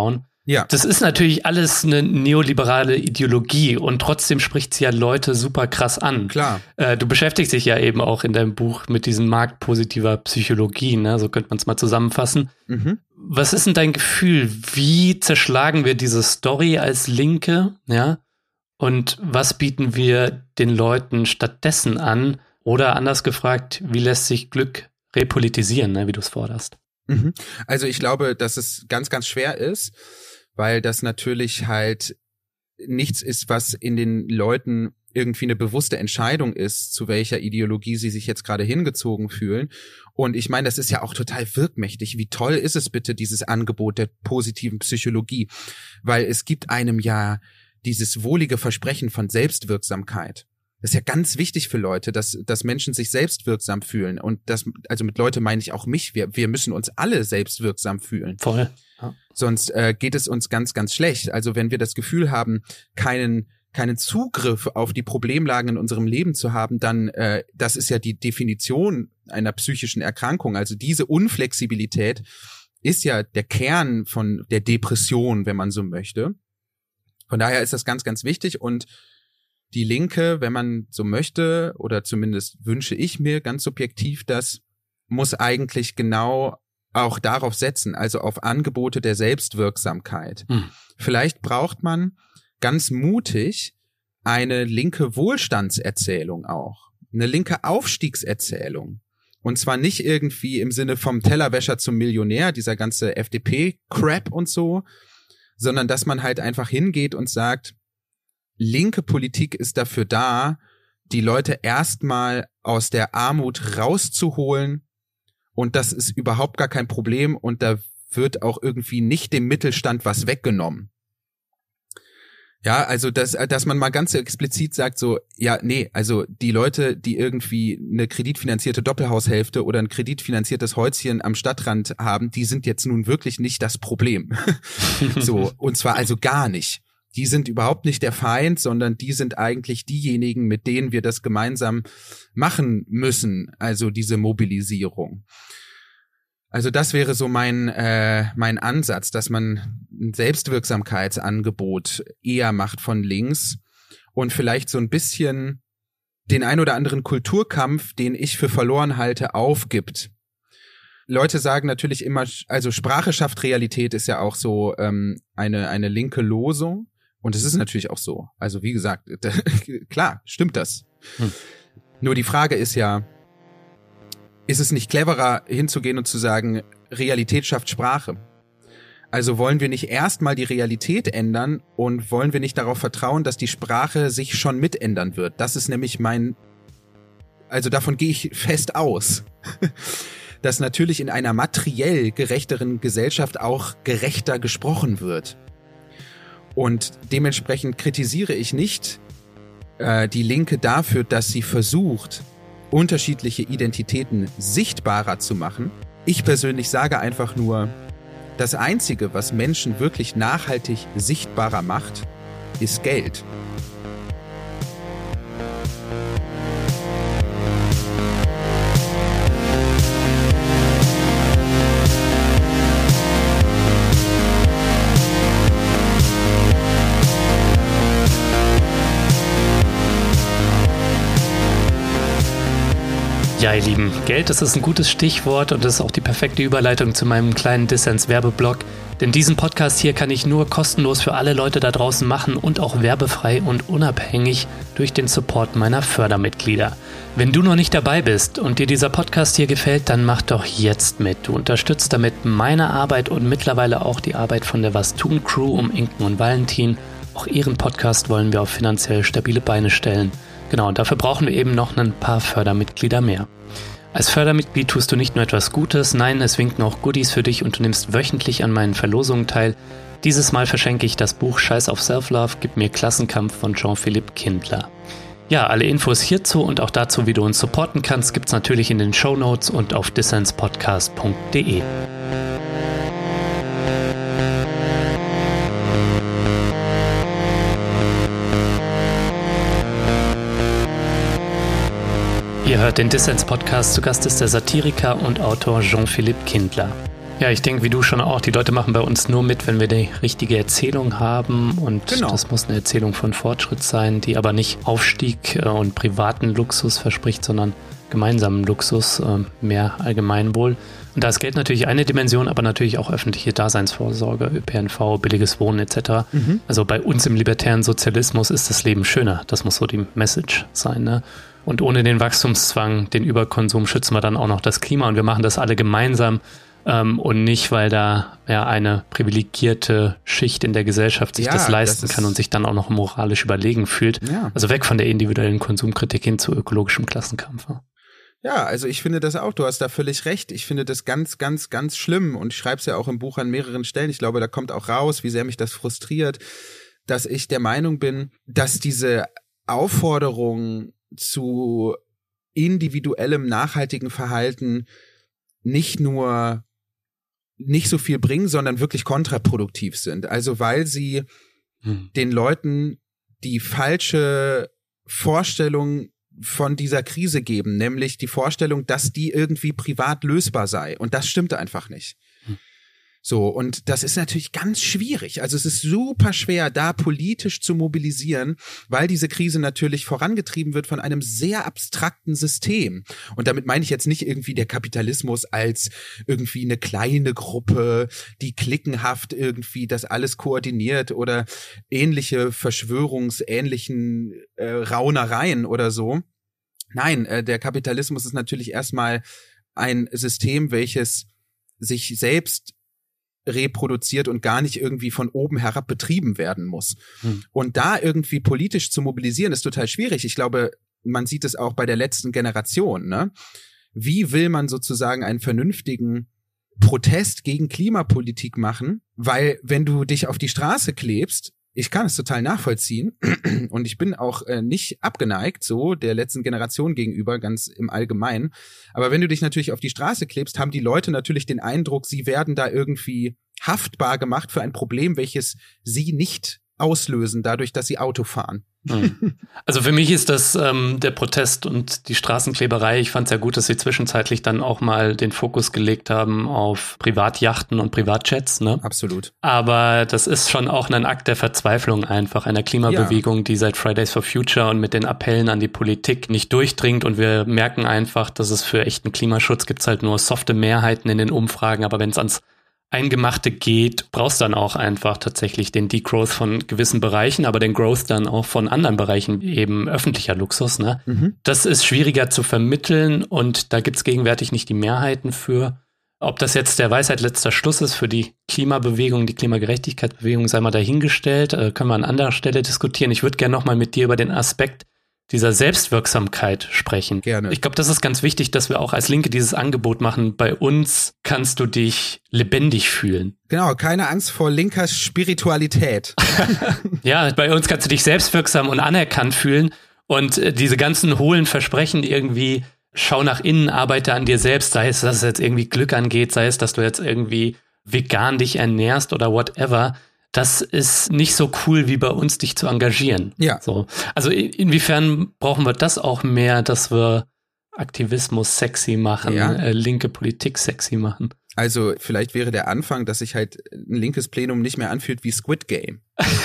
A: Ja.
B: Das ist natürlich alles eine neoliberale Ideologie und trotzdem spricht sie ja Leute super krass an.
A: Klar.
B: Äh, du beschäftigst dich ja eben auch in deinem Buch mit diesem Markt positiver Psychologie, ne? So könnte man es mal zusammenfassen.
A: Mhm.
B: Was ist denn dein Gefühl? Wie zerschlagen wir diese Story als Linke, ja? Und was bieten wir den Leuten stattdessen an? Oder anders gefragt, wie lässt sich Glück repolitisieren, ne, wie du es forderst?
A: Mhm. Also ich glaube, dass es ganz, ganz schwer ist, weil das natürlich halt nichts ist, was in den Leuten irgendwie eine bewusste Entscheidung ist, zu welcher Ideologie sie sich jetzt gerade hingezogen fühlen. Und ich meine, das ist ja auch total wirkmächtig. Wie toll ist es bitte, dieses Angebot der positiven Psychologie? Weil es gibt einem ja dieses wohlige Versprechen von Selbstwirksamkeit. Das ist ja ganz wichtig für Leute, dass, dass Menschen sich selbstwirksam fühlen. Und das, also mit Leute meine ich auch mich. Wir, wir müssen uns alle selbstwirksam fühlen.
B: Voll. Ja.
A: Sonst äh, geht es uns ganz, ganz schlecht. Also wenn wir das Gefühl haben, keinen, keinen Zugriff auf die Problemlagen in unserem Leben zu haben, dann, äh, das ist ja die Definition einer psychischen Erkrankung. Also diese Unflexibilität ist ja der Kern von der Depression, wenn man so möchte. Von daher ist das ganz, ganz wichtig. Und die Linke, wenn man so möchte, oder zumindest wünsche ich mir ganz subjektiv, das muss eigentlich genau auch darauf setzen, also auf Angebote der Selbstwirksamkeit. Hm. Vielleicht braucht man ganz mutig eine linke Wohlstandserzählung auch, eine linke Aufstiegserzählung. Und zwar nicht irgendwie im Sinne vom Tellerwäscher zum Millionär, dieser ganze F D P-Crap und so, sondern dass man halt einfach hingeht und sagt, linke Politik ist dafür da, die Leute erstmal aus der Armut rauszuholen. Und das ist überhaupt gar kein Problem und da wird auch irgendwie nicht dem Mittelstand was weggenommen. Ja, also dass, dass man mal ganz explizit sagt so, ja, nee, also die Leute, die irgendwie eine kreditfinanzierte Doppelhaushälfte oder ein kreditfinanziertes Häuschen am Stadtrand haben, die sind jetzt nun wirklich nicht das Problem. So, und zwar also gar nicht. Die sind überhaupt nicht der Feind, sondern die sind eigentlich diejenigen, mit denen wir das gemeinsam machen müssen, also diese Mobilisierung. Also das wäre so mein äh, mein Ansatz, dass man ein Selbstwirksamkeitsangebot eher macht von links und vielleicht so ein bisschen den ein oder anderen Kulturkampf, den ich für verloren halte, aufgibt. Leute sagen natürlich immer, also Sprache schafft Realität ist ja auch so ähm, eine eine linke Losung. Und es ist natürlich auch so. Also wie gesagt, da, klar, stimmt das. Hm. Nur die Frage ist ja, ist es nicht cleverer hinzugehen und zu sagen, Realität schafft Sprache? Also wollen wir nicht erstmal die Realität ändern und wollen wir nicht darauf vertrauen, dass die Sprache sich schon mitändern wird? Das ist nämlich mein, also davon gehe ich fest aus, dass natürlich in einer materiell gerechteren Gesellschaft auch gerechter gesprochen wird. Und dementsprechend kritisiere ich nicht äh, die Linke dafür, dass sie versucht, unterschiedliche Identitäten sichtbarer zu machen. Ich persönlich sage einfach nur, das Einzige, was Menschen wirklich nachhaltig sichtbarer macht, ist Geld.
B: Ja, ihr Lieben, Geld, das ist ein gutes Stichwort und das ist auch die perfekte Überleitung zu meinem kleinen Dissens-Werbeblock. Denn diesen Podcast hier kann ich nur kostenlos für alle Leute da draußen machen und auch werbefrei und unabhängig durch den Support meiner Fördermitglieder. Wenn du noch nicht dabei bist und dir dieser Podcast hier gefällt, dann mach doch jetzt mit. Du unterstützt damit meine Arbeit und mittlerweile auch die Arbeit von der Was tun Crew um Inken und Valentin. Auch ihren Podcast wollen wir auf finanziell stabile Beine stellen. Genau, und dafür brauchen wir eben noch ein paar Fördermitglieder mehr. Als Fördermitglied tust du nicht nur etwas Gutes, nein, es winken auch Goodies für dich und du nimmst wöchentlich an meinen Verlosungen teil. Dieses Mal verschenke ich das Buch Scheiß auf Self-Love, gib mir Klassenkampf von Jean-Philippe Kindler. Ja, alle Infos hierzu und auch dazu, wie du uns supporten kannst, gibt's natürlich in den Shownotes und auf dissenspodcast punkt de. Ihr hört den Dissens-Podcast, zu Gast ist der Satiriker und Autor Jean-Philippe Kindler. Ja, ich denke, wie du schon auch, die Leute machen bei uns nur mit, wenn wir die richtige Erzählung haben und
A: genau.
B: Das muss eine Erzählung von Fortschritt sein, die aber nicht Aufstieg und privaten Luxus verspricht, sondern gemeinsamen Luxus, mehr Allgemeinwohl. Und da ist Geld natürlich eine Dimension, aber natürlich auch öffentliche Daseinsvorsorge, Ö P N V, billiges Wohnen et cetera. Mhm. Also bei uns im libertären Sozialismus ist das Leben schöner. Das muss so die Message sein, ne? Und ohne den Wachstumszwang, den Überkonsum schützen wir dann auch noch das Klima und wir machen das alle gemeinsam. Ähm, und nicht, weil da ja eine privilegierte Schicht in der Gesellschaft sich ja, das leisten das kann und sich dann auch noch moralisch überlegen fühlt. Ja. Also weg von der individuellen Konsumkritik hin zu ökologischem Klassenkampf.
A: Ja, also ich finde das auch, du hast da völlig recht. Ich finde das ganz, ganz, ganz schlimm und ich schreibe es ja auch im Buch an mehreren Stellen. Ich glaube, da kommt auch raus, wie sehr mich das frustriert, dass ich der Meinung bin, dass diese Aufforderung zu individuellem, nachhaltigen Verhalten nicht nur nicht so viel bringen, sondern wirklich kontraproduktiv sind. Also weil sie hm. den Leuten die falsche Vorstellung von dieser Krise geben, nämlich die Vorstellung, dass die irgendwie privat lösbar sei. Und das stimmt einfach nicht. Hm. So, und das ist natürlich ganz schwierig. Also es ist super schwer, da politisch zu mobilisieren, weil diese Krise natürlich vorangetrieben wird von einem sehr abstrakten System. Und damit meine ich jetzt nicht irgendwie der Kapitalismus als irgendwie eine kleine Gruppe, die klickenhaft irgendwie das alles koordiniert oder ähnliche verschwörungsähnlichen äh, Raunereien oder so. Nein, äh, der Kapitalismus ist natürlich erstmal ein System, welches sich selbst reproduziert und gar nicht irgendwie von oben herab betrieben werden muss. Hm. Und da irgendwie politisch zu mobilisieren, ist total schwierig. Ich glaube, man sieht es auch bei der letzten Generation, ne? Wie will man sozusagen einen vernünftigen Protest gegen Klimapolitik machen? Weil wenn du dich auf die Straße klebst, ich kann es total nachvollziehen und ich bin auch äh, nicht abgeneigt so der letzten Generation gegenüber, ganz im Allgemeinen. Aber wenn du dich natürlich auf die Straße klebst, haben die Leute natürlich den Eindruck, sie werden da irgendwie haftbar gemacht für ein Problem, welches sie nicht auslösen, dadurch, dass sie Auto fahren.
B: Also für mich ist das ähm, der Protest und die Straßenkleberei. Ich fand es ja gut, dass sie zwischenzeitlich dann auch mal den Fokus gelegt haben auf Privatjachten und Privatjets. Ne?
A: Absolut.
B: Aber das ist schon auch ein Akt der Verzweiflung einfach, einer Klimabewegung, ja. die seit Fridays for Future und mit den Appellen an die Politik nicht durchdringt. Und wir merken einfach, dass es für echten Klimaschutz gibt es halt nur softe Mehrheiten in den Umfragen. Aber wenn es ans Eingemachte geht, brauchst dann auch einfach tatsächlich den Degrowth von gewissen Bereichen, aber den Growth dann auch von anderen Bereichen, eben öffentlicher Luxus. Ne? Mhm. Das ist schwieriger zu vermitteln und da gibt's gegenwärtig nicht die Mehrheiten für. Ob das jetzt der Weisheit letzter Schluss ist für die Klimabewegung, die Klimagerechtigkeitsbewegung, sei mal dahingestellt, äh, können wir an anderer Stelle diskutieren. Ich würde gerne noch mal mit dir über den Aspekt dieser Selbstwirksamkeit sprechen.
A: Gerne.
B: Ich glaube, das ist ganz wichtig, dass wir auch als Linke dieses Angebot machen. Bei uns kannst du dich lebendig fühlen.
A: Genau, keine Angst vor linker Spiritualität.
B: Ja, bei uns kannst du dich selbstwirksam und anerkannt fühlen. Und äh, diese ganzen hohlen Versprechen irgendwie, schau nach innen, arbeite an dir selbst, sei es, dass es jetzt irgendwie Glück angeht, sei es, dass du jetzt irgendwie vegan dich ernährst oder whatever. Das ist nicht so cool wie bei uns, dich zu engagieren.
A: Ja.
B: So. Also inwiefern brauchen wir das auch mehr, dass wir Aktivismus sexy machen, ja. äh, linke Politik sexy machen?
A: Also vielleicht wäre der Anfang, dass sich halt ein linkes Plenum nicht mehr anfühlt wie Squid Game.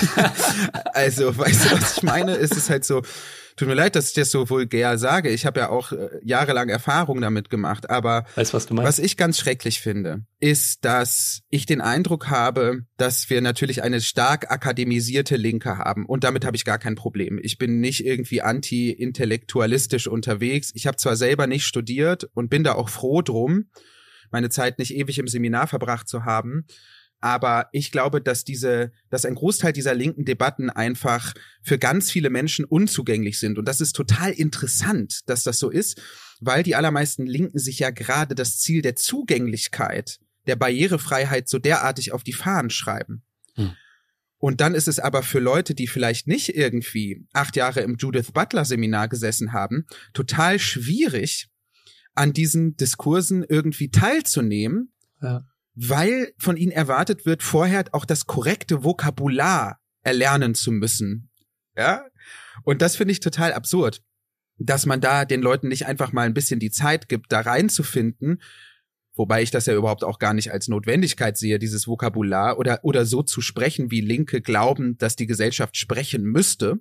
A: Also, weißt du, was ich meine? Es ist halt so, tut mir leid, dass ich das so vulgär sage. Ich habe ja auch äh, jahrelang Erfahrung damit gemacht. Aber
B: weißt, was du meinst?
A: Was ich ganz schrecklich finde, ist, dass ich den Eindruck habe, dass wir natürlich eine stark akademisierte Linke haben. Und damit habe ich gar kein Problem. Ich bin nicht irgendwie anti-intellektualistisch unterwegs. Ich habe zwar selber nicht studiert und bin da auch froh drum, meine Zeit nicht ewig im Seminar verbracht zu haben. Aber ich glaube, dass diese, dass ein Großteil dieser linken Debatten einfach für ganz viele Menschen unzugänglich sind. Und das ist total interessant, dass das so ist, weil die allermeisten Linken sich ja gerade das Ziel der Zugänglichkeit, der Barrierefreiheit so derartig auf die Fahnen schreiben. Hm. Und dann ist es aber für Leute, die vielleicht nicht irgendwie acht Jahre im Judith Butler Seminar gesessen haben, total schwierig, an diesen Diskursen irgendwie teilzunehmen, ja. weil von ihnen erwartet wird, vorher auch das korrekte Vokabular erlernen zu müssen. Ja? Und das finde ich total absurd, dass man da den Leuten nicht einfach mal ein bisschen die Zeit gibt, da reinzufinden, wobei ich das ja überhaupt auch gar nicht als Notwendigkeit sehe, dieses Vokabular oder, oder so zu sprechen, wie Linke glauben, dass die Gesellschaft sprechen müsste.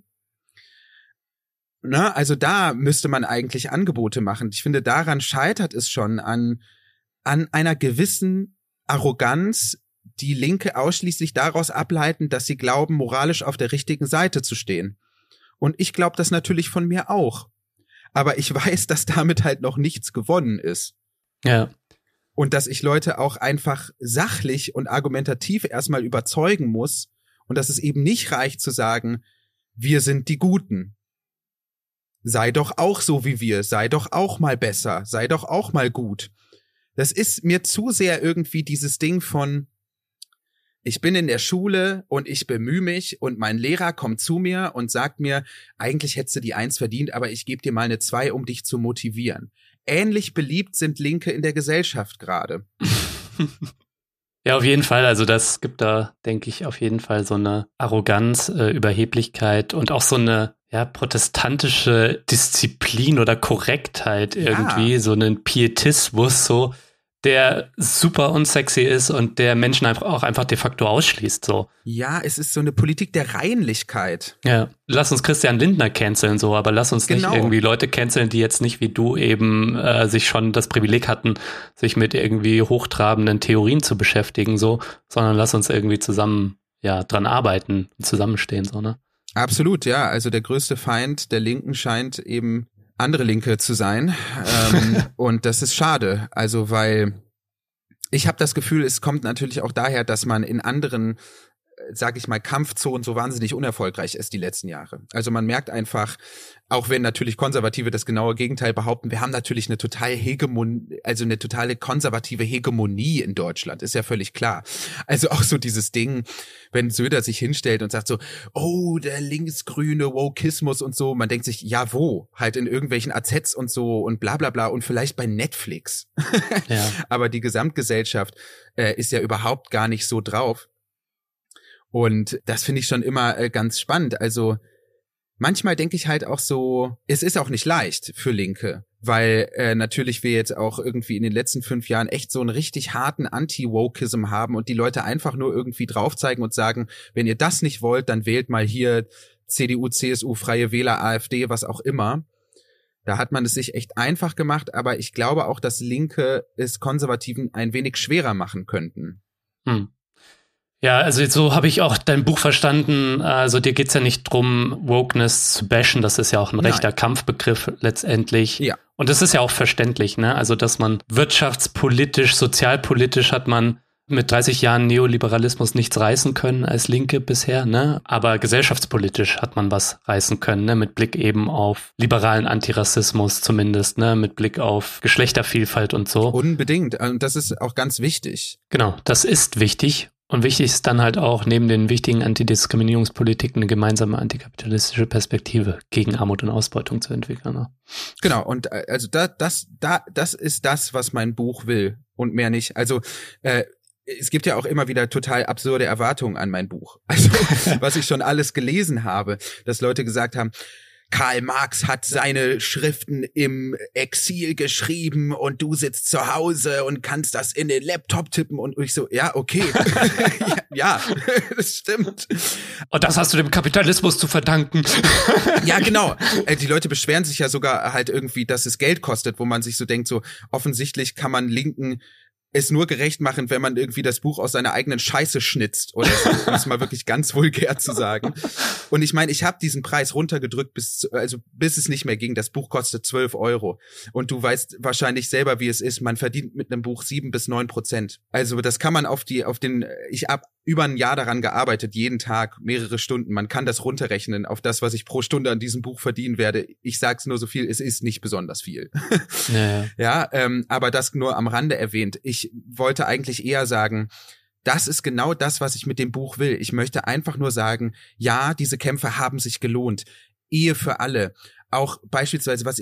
A: Na, also da müsste man eigentlich Angebote machen. Ich finde, daran scheitert es schon an, an einer gewissen Arroganz, die Linke ausschließlich daraus ableiten, dass sie glauben, moralisch auf der richtigen Seite zu stehen. Und ich glaube das natürlich von mir auch. Aber ich weiß, dass damit halt noch nichts gewonnen ist.
B: Ja.
A: Und dass ich Leute auch einfach sachlich und argumentativ erstmal überzeugen muss und dass es eben nicht reicht zu sagen, wir sind die Guten. Sei doch auch so wie wir, sei doch auch mal besser, sei doch auch mal gut. Das ist mir zu sehr irgendwie dieses Ding von, ich bin in der Schule und ich bemühe mich und mein Lehrer kommt zu mir und sagt mir, eigentlich hättest du die Eins verdient, aber ich gebe dir mal eine Zwei, um dich zu motivieren. Ähnlich beliebt sind Linke in der Gesellschaft gerade.
B: Ja, auf jeden Fall. Also das gibt da, denke ich, auf jeden Fall so eine Arroganz, äh, Überheblichkeit und auch so eine ja protestantische Disziplin oder Korrektheit irgendwie, ja. So einen Pietismus, so der super unsexy ist und der Menschen einfach auch einfach de facto ausschließt, so.
A: Ja, es ist so eine Politik der Reinlichkeit.
B: Ja, lass uns Christian Lindner canceln, so, aber lass uns genau. nicht irgendwie Leute canceln, die jetzt nicht wie du eben äh, sich schon das Privileg hatten, sich mit irgendwie hochtrabenden Theorien zu beschäftigen, so, sondern lass uns irgendwie zusammen, ja, dran arbeiten und zusammenstehen, so, ne?
A: Absolut, ja. Also der größte Feind der Linken scheint eben andere Linke zu sein. ähm, und das ist schade. Also weil ich habe das Gefühl, es kommt natürlich auch daher, dass man in anderen, sag ich mal, Kampfzonen so wahnsinnig unerfolgreich ist die letzten Jahre. Also man merkt einfach, auch wenn natürlich Konservative das genaue Gegenteil behaupten, wir haben natürlich eine total Hegemon, also eine totale konservative Hegemonie in Deutschland, ist ja völlig klar. Also auch so dieses Ding, wenn Söder sich hinstellt und sagt so, oh, der linksgrüne Wokismus und so, man denkt sich, ja wo? Halt in irgendwelchen A Zs und so und bla bla bla und vielleicht bei Netflix. Ja. Aber die Gesamtgesellschaft äh, ist ja überhaupt gar nicht so drauf. Und das finde ich schon immer äh, ganz spannend. Also manchmal denke ich halt auch so, es ist auch nicht leicht für Linke, weil äh, natürlich wir jetzt auch irgendwie in den letzten fünf Jahren echt so einen richtig harten Anti-Wokism haben und die Leute einfach nur irgendwie drauf zeigen und sagen, wenn ihr das nicht wollt, dann wählt mal hier C D U, C S U, Freie Wähler, AfD, was auch immer. Da hat man es sich echt einfach gemacht, aber ich glaube auch, dass Linke es Konservativen ein wenig schwerer machen könnten.
B: Hm. Ja, also so habe ich auch dein Buch verstanden. Also dir geht's ja nicht drum, Wokeness zu bashen. Das ist ja auch ein Nein. rechter Kampfbegriff letztendlich. Ja. Und das ist ja auch verständlich, ne? Also dass man wirtschaftspolitisch, sozialpolitisch hat man mit dreißig Jahren Neoliberalismus nichts reißen können als Linke bisher, ne? Aber gesellschaftspolitisch hat man was reißen können, ne? Mit Blick eben auf liberalen Antirassismus zumindest, ne? Mit Blick auf Geschlechtervielfalt und so.
A: Unbedingt. Und das ist auch ganz wichtig.
B: Genau, das ist wichtig. Und wichtig ist dann halt auch, neben den wichtigen Antidiskriminierungspolitiken eine gemeinsame antikapitalistische Perspektive gegen Armut und Ausbeutung zu entwickeln. Ne?
A: Genau, und also da, das, da, das ist das, was mein Buch will und mehr nicht. Also äh, es gibt ja auch immer wieder total absurde Erwartungen an mein Buch. Also was ich schon alles gelesen habe, dass Leute gesagt haben, Karl Marx hat seine Schriften im Exil geschrieben und du sitzt zu Hause und kannst das in den Laptop tippen und ich so, ja, okay. ja, ja, das stimmt.
B: Und das hast du dem Kapitalismus zu verdanken.
A: Ja, genau. Die Leute beschweren sich ja sogar halt irgendwie, dass es Geld kostet, wo man sich so denkt, so offensichtlich kann man Linken es nur gerecht machen, wenn man irgendwie das Buch aus seiner eigenen Scheiße schnitzt oder so, um es mal wirklich ganz vulgär zu sagen. Und ich meine, ich habe diesen Preis runtergedrückt, bis also bis es nicht mehr ging. Das Buch kostet zwölf Euro. Und du weißt wahrscheinlich selber, wie es ist. Man verdient mit einem Buch sieben bis neun Prozent. Also das kann man auf die, auf den, ich habe über ein Jahr daran gearbeitet, jeden Tag, mehrere Stunden. Man kann das runterrechnen auf das, was ich pro Stunde an diesem Buch verdienen werde. Ich sag's nur so viel, es ist nicht besonders viel. Ja, ja ähm, aber das nur am Rande erwähnt. Ich wollte eigentlich eher sagen, das ist genau das, was ich mit dem Buch will. Ich möchte einfach nur sagen, ja, diese Kämpfe haben sich gelohnt. Ehe für alle. Auch beispielsweise, was ich ja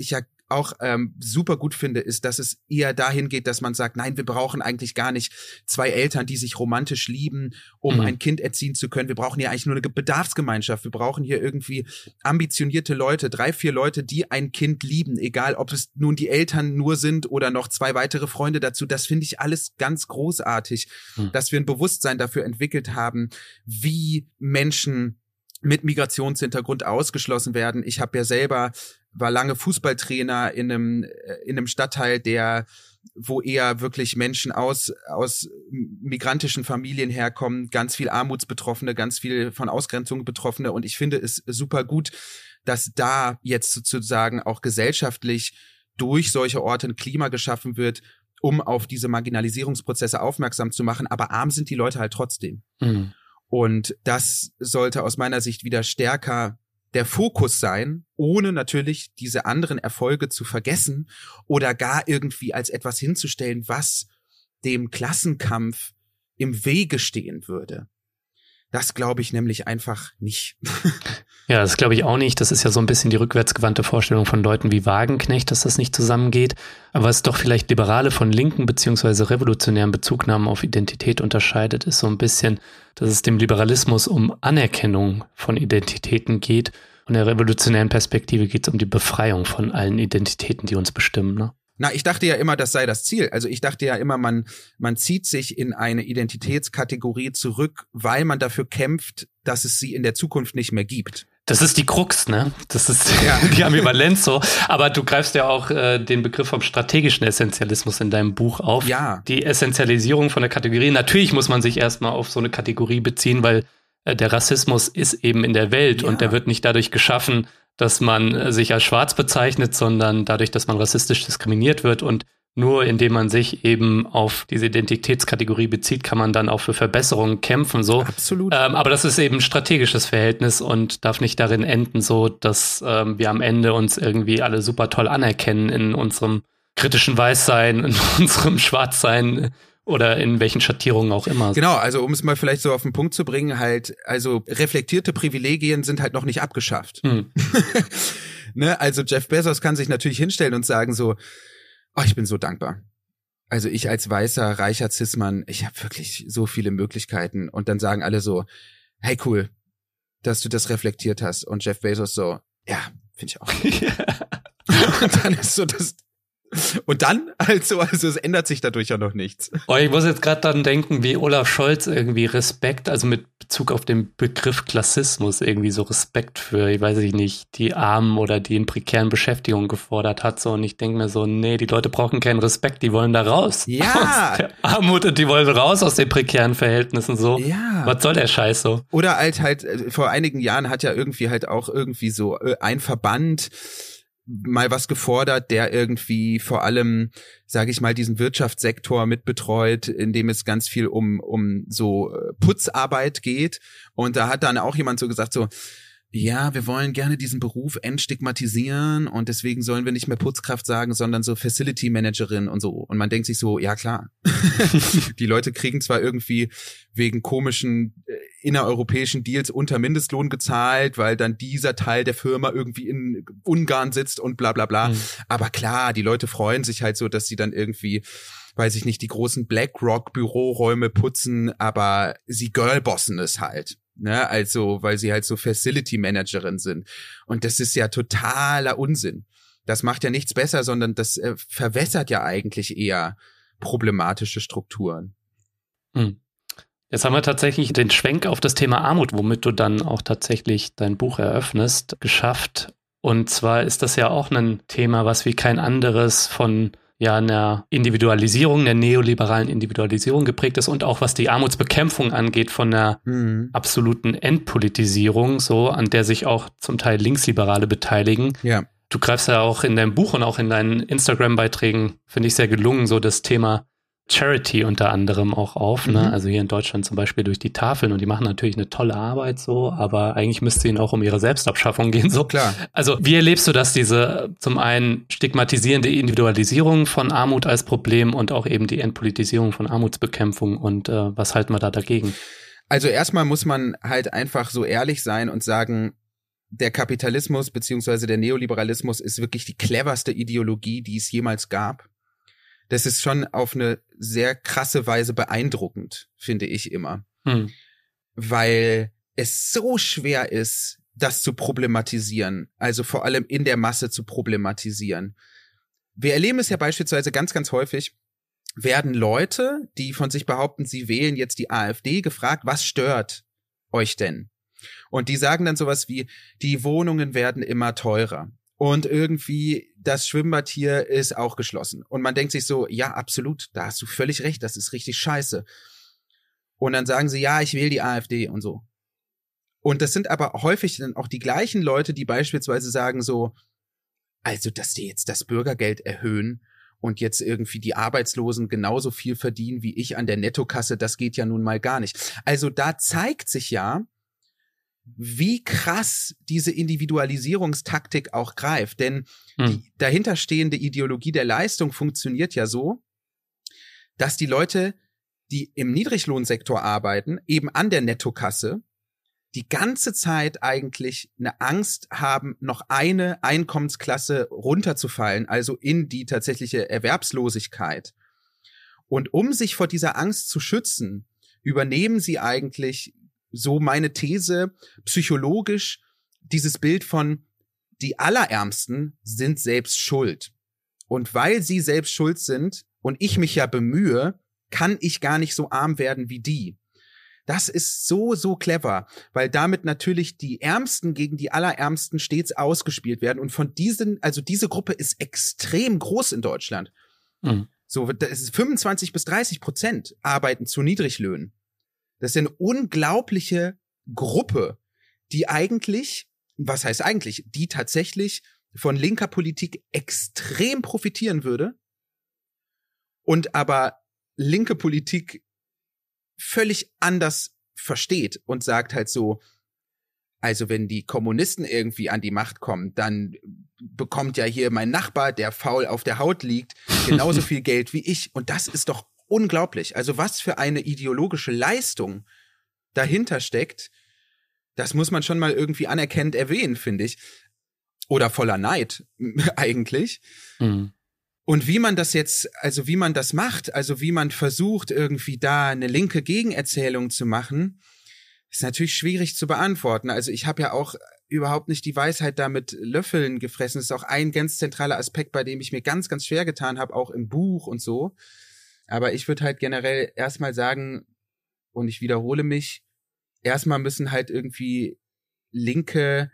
A: auch ähm, super gut finde, ist, dass es eher dahin geht, dass man sagt, nein, wir brauchen eigentlich gar nicht zwei Eltern, die sich romantisch lieben, um mhm. ein Kind erziehen zu können. Wir brauchen hier eigentlich nur eine Bedarfsgemeinschaft. Wir brauchen hier irgendwie ambitionierte Leute, drei, vier Leute, die ein Kind lieben, egal ob es nun die Eltern nur sind oder noch zwei weitere Freunde dazu. Das finde ich alles ganz großartig, mhm. dass wir ein Bewusstsein dafür entwickelt haben, wie Menschen mit Migrationshintergrund ausgeschlossen werden. Ich habe ja selber, war lange Fußballtrainer in einem in einem Stadtteil, der wo eher wirklich Menschen aus aus migrantischen Familien herkommen, ganz viel Armutsbetroffene, ganz viel von Ausgrenzung Betroffene, und ich finde es super gut, dass da jetzt sozusagen auch gesellschaftlich durch solche Orte ein Klima geschaffen wird, um auf diese Marginalisierungsprozesse aufmerksam zu machen, aber arm sind die Leute halt trotzdem. Mhm. Und das sollte aus meiner Sicht wieder stärker der Fokus sein, ohne natürlich diese anderen Erfolge zu vergessen oder gar irgendwie als etwas hinzustellen, was dem Klassenkampf im Wege stehen würde. Das glaube ich nämlich einfach nicht.
B: Ja, das glaube ich auch nicht. Das ist ja so ein bisschen die rückwärtsgewandte Vorstellung von Leuten wie Wagenknecht, dass das nicht zusammengeht. Aber was doch vielleicht Liberale von linken beziehungsweise revolutionären Bezugnahmen auf Identität unterscheidet, ist so ein bisschen, dass es dem Liberalismus um Anerkennung von Identitäten geht. Und der revolutionären Perspektive geht es um die Befreiung von allen Identitäten, die uns bestimmen, ne?
A: Na, ich dachte ja immer, das sei das Ziel. Also ich dachte ja immer, man man zieht sich in eine Identitätskategorie zurück, weil man dafür kämpft, dass es sie in der Zukunft nicht mehr gibt.
B: Das ist die Krux, ne? Das ist ja die Ambivalenz so. Aber du greifst ja auch äh, den Begriff vom strategischen Essentialismus in deinem Buch auf.
A: Ja.
B: Die Essentialisierung von der Kategorie. Natürlich muss man sich erstmal auf so eine Kategorie beziehen, weil äh, der Rassismus ist eben in der Welt, ja. Und der wird nicht dadurch geschaffen, dass man sich als schwarz bezeichnet, sondern dadurch, dass man rassistisch diskriminiert wird, und nur indem man sich eben auf diese Identitätskategorie bezieht, kann man dann auch für Verbesserungen kämpfen, so.
A: Absolut.
B: Ähm, aber das ist eben ein strategisches Verhältnis und darf nicht darin enden, so dass ähm, wir am Ende uns irgendwie alle super toll anerkennen in unserem kritischen Weißsein, in unserem Schwarzsein, oder in welchen Schattierungen auch immer.
A: Genau, also um es mal vielleicht so auf den Punkt zu bringen, halt, also reflektierte Privilegien sind halt noch nicht abgeschafft. Hm. Ne, also Jeff Bezos kann sich natürlich hinstellen und sagen so, oh, ich bin so dankbar. Also ich als weißer, reicher Cis-Mann, ich habe wirklich so viele Möglichkeiten. Und dann sagen alle so, hey cool, dass du das reflektiert hast. Und Jeff Bezos so, ja, finde ich auch. Und dann ist so das... Und dann, also, also es ändert sich dadurch ja noch nichts.
B: Oh, ich muss jetzt gerade dann denken, wie Olaf Scholz irgendwie Respekt, also mit Bezug auf den Begriff Klassismus, irgendwie so Respekt für, ich weiß nicht, die Armen oder die in prekären Beschäftigungen gefordert hat. So, und ich denke mir so, nee, die Leute brauchen keinen Respekt, die wollen da raus.
A: Ja.
B: Aus der Armut, und die wollen raus aus den prekären Verhältnissen, so.
A: Ja.
B: Was soll der Scheiß so?
A: Oder halt halt, vor einigen Jahren hat ja irgendwie halt auch irgendwie so ein Verband mal was gefordert, der irgendwie vor allem, sage ich mal, diesen Wirtschaftssektor mitbetreut, in dem es ganz viel um um so Putzarbeit geht. Und da hat dann auch jemand so gesagt so, ja, wir wollen gerne diesen Beruf entstigmatisieren und deswegen sollen wir nicht mehr Putzkraft sagen, sondern so Facility Managerin und so. Und man denkt sich so, ja klar, die Leute kriegen zwar irgendwie wegen komischen äh, innereuropäischen Deals unter Mindestlohn gezahlt, weil dann dieser Teil der Firma irgendwie in Ungarn sitzt und bla bla bla. Mhm. Aber klar, die Leute freuen sich halt so, dass sie dann irgendwie, weiß ich nicht, die großen BlackRock-Büroräume putzen, aber sie girlbossen es halt. Ne, also, weil sie halt so Facility Managerin sind. Und das ist ja totaler Unsinn. Das macht ja nichts besser, sondern das äh, verwässert ja eigentlich eher problematische Strukturen.
B: Hm. Jetzt haben wir tatsächlich den Schwenk auf das Thema Armut, womit du dann auch tatsächlich dein Buch eröffnest, geschafft. Und zwar ist das ja auch ein Thema, was wie kein anderes von ja einer Individualisierung, einer neoliberalen Individualisierung geprägt ist, und auch was die Armutsbekämpfung angeht, von einer mhm. absoluten Entpolitisierung, so, an der sich auch zum Teil Linksliberale beteiligen.
A: Ja.
B: Du greifst ja auch in deinem Buch und auch in deinen Instagram-Beiträgen, finde ich sehr gelungen, so das Thema Charity unter anderem auch auf, mhm. ne? Also hier in Deutschland zum Beispiel durch die Tafeln, und die machen natürlich eine tolle Arbeit so, aber eigentlich müsste ihnen auch um ihre Selbstabschaffung gehen, so.
A: Klar.
B: Also wie erlebst du das, diese zum einen stigmatisierende Individualisierung von Armut als Problem und auch eben die Entpolitisierung von Armutsbekämpfung, und äh, was halten wir da dagegen?
A: Also erstmal muss man halt einfach so ehrlich sein und sagen, der Kapitalismus beziehungsweise der Neoliberalismus ist wirklich die cleverste Ideologie, die es jemals gab. Das ist schon auf eine sehr krasse Weise beeindruckend, finde ich immer. Hm. Weil es so schwer ist, das zu problematisieren, also vor allem in der Masse zu problematisieren. Wir erleben es ja beispielsweise ganz, ganz häufig, werden Leute, die von sich behaupten, sie wählen jetzt die AfD, gefragt, was stört euch denn? Und die sagen dann sowas wie, die Wohnungen werden immer teurer. Und irgendwie das Schwimmbad hier ist auch geschlossen. Und man denkt sich so, ja, absolut, da hast du völlig recht, das ist richtig scheiße. Und dann sagen sie, ja, ich wähle die AfD und so. Und das sind aber häufig dann auch die gleichen Leute, die beispielsweise sagen so, also, dass die jetzt das Bürgergeld erhöhen und jetzt irgendwie die Arbeitslosen genauso viel verdienen wie ich an der Nettokasse, das geht ja nun mal gar nicht. Also da zeigt sich ja, wie krass diese Individualisierungstaktik auch greift. Denn hm. die dahinterstehende Ideologie der Leistung funktioniert ja so, dass die Leute, die im Niedriglohnsektor arbeiten, eben an der Nettokasse, die ganze Zeit eigentlich eine Angst haben, noch eine Einkommensklasse runterzufallen, also in die tatsächliche Erwerbslosigkeit. Und um sich vor dieser Angst zu schützen, übernehmen sie eigentlich, so meine These, psychologisch dieses Bild von, die Allerärmsten sind selbst schuld. Und weil sie selbst schuld sind und ich mich ja bemühe, kann ich gar nicht so arm werden wie die. Das ist so, so clever, weil damit natürlich die Ärmsten gegen die Allerärmsten stets ausgespielt werden. Und von diesen, also diese Gruppe ist extrem groß in Deutschland. Mhm. So, das ist fünfundzwanzig bis dreißig Prozent arbeiten zu Niedriglöhnen. Das ist eine unglaubliche Gruppe, die eigentlich, was heißt eigentlich, die tatsächlich von linker Politik extrem profitieren würde und aber linke Politik völlig anders versteht und sagt halt so, also wenn die Kommunisten irgendwie an die Macht kommen, dann bekommt ja hier mein Nachbar, der faul auf der Haut liegt, genauso viel Geld wie ich. Und das ist doch unglaublich. Also was für eine ideologische Leistung dahinter steckt, das muss man schon mal irgendwie anerkennend erwähnen, finde ich. Oder voller Neid eigentlich. Mhm. Und wie man das jetzt, also wie man das macht, also wie man versucht, irgendwie da eine linke Gegenerzählung zu machen, ist natürlich schwierig zu beantworten. Also ich habe ja auch überhaupt nicht die Weisheit da mit Löffeln gefressen. Das ist auch ein ganz zentraler Aspekt, bei dem ich mir ganz, ganz schwer getan habe, auch im Buch und so. Aber ich würde halt generell erstmal sagen, und ich wiederhole mich, erstmal müssen halt irgendwie linke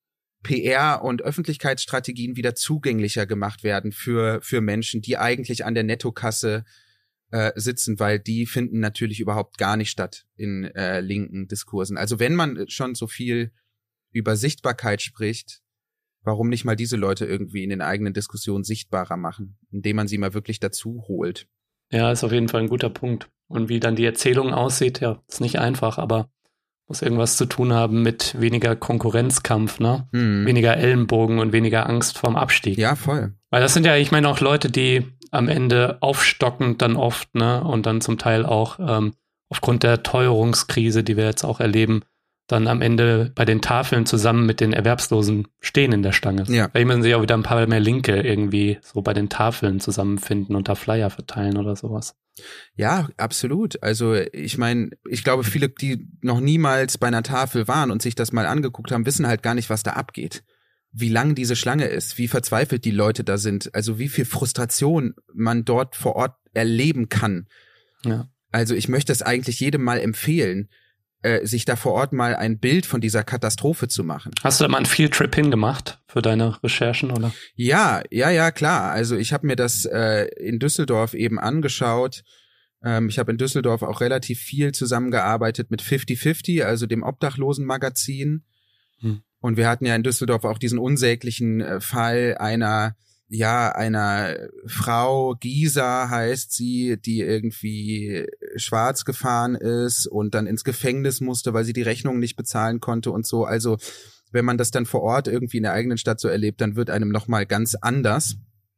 A: P R- und Öffentlichkeitsstrategien wieder zugänglicher gemacht werden für für Menschen, die eigentlich an der Nettokasse äh, sitzen, weil die finden natürlich überhaupt gar nicht statt in äh, linken Diskursen. Also wenn man schon so viel über Sichtbarkeit spricht, warum nicht mal diese Leute irgendwie in den eigenen Diskussionen sichtbarer machen, indem man sie mal wirklich dazu holt?
B: Ja, ist auf jeden Fall ein guter Punkt. Und wie dann die Erzählung aussieht, ja, ist nicht einfach, aber muss irgendwas zu tun haben mit weniger Konkurrenzkampf, ne? Mhm. Weniger Ellenbogen und weniger Angst vorm Abstieg.
A: Ja, voll.
B: Weil das sind ja, ich meine, auch Leute, die am Ende aufstockend dann oft, ne, und dann zum Teil auch ähm, aufgrund der Teuerungskrise, die wir jetzt auch erleben, dann am Ende bei den Tafeln zusammen mit den Erwerbslosen stehen in der Stange. Ja. Vielleicht müssen sich auch wieder ein paar mehr Linke irgendwie so bei den Tafeln zusammenfinden und da Flyer verteilen oder sowas.
A: Ja, absolut. Also ich meine, ich glaube, viele, die noch niemals bei einer Tafel waren und sich das mal angeguckt haben, wissen halt gar nicht, was da abgeht. Wie lang diese Schlange ist, wie verzweifelt die Leute da sind, also wie viel Frustration man dort vor Ort erleben kann. Ja. Also ich möchte es eigentlich jedem mal empfehlen, äh, sich da vor Ort mal ein Bild von dieser Katastrophe zu machen.
B: Hast du da mal einen Field-Trip hingemacht für deine Recherchen, oder?
A: Ja, ja, ja, klar. Also ich habe mir das äh, in Düsseldorf eben angeschaut. Ähm, ich habe in Düsseldorf auch relativ viel zusammengearbeitet mit fifty fifty, also dem Obdachlosenmagazin. Hm. Und wir hatten ja in Düsseldorf auch diesen unsäglichen äh, Fall einer, ja, einer Frau, Gisa heißt sie, die irgendwie schwarz gefahren ist und dann ins Gefängnis musste, weil sie die Rechnung nicht bezahlen konnte und so. Also wenn man das dann vor Ort irgendwie in der eigenen Stadt so erlebt, dann wird einem nochmal ganz anders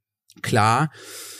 A: klar,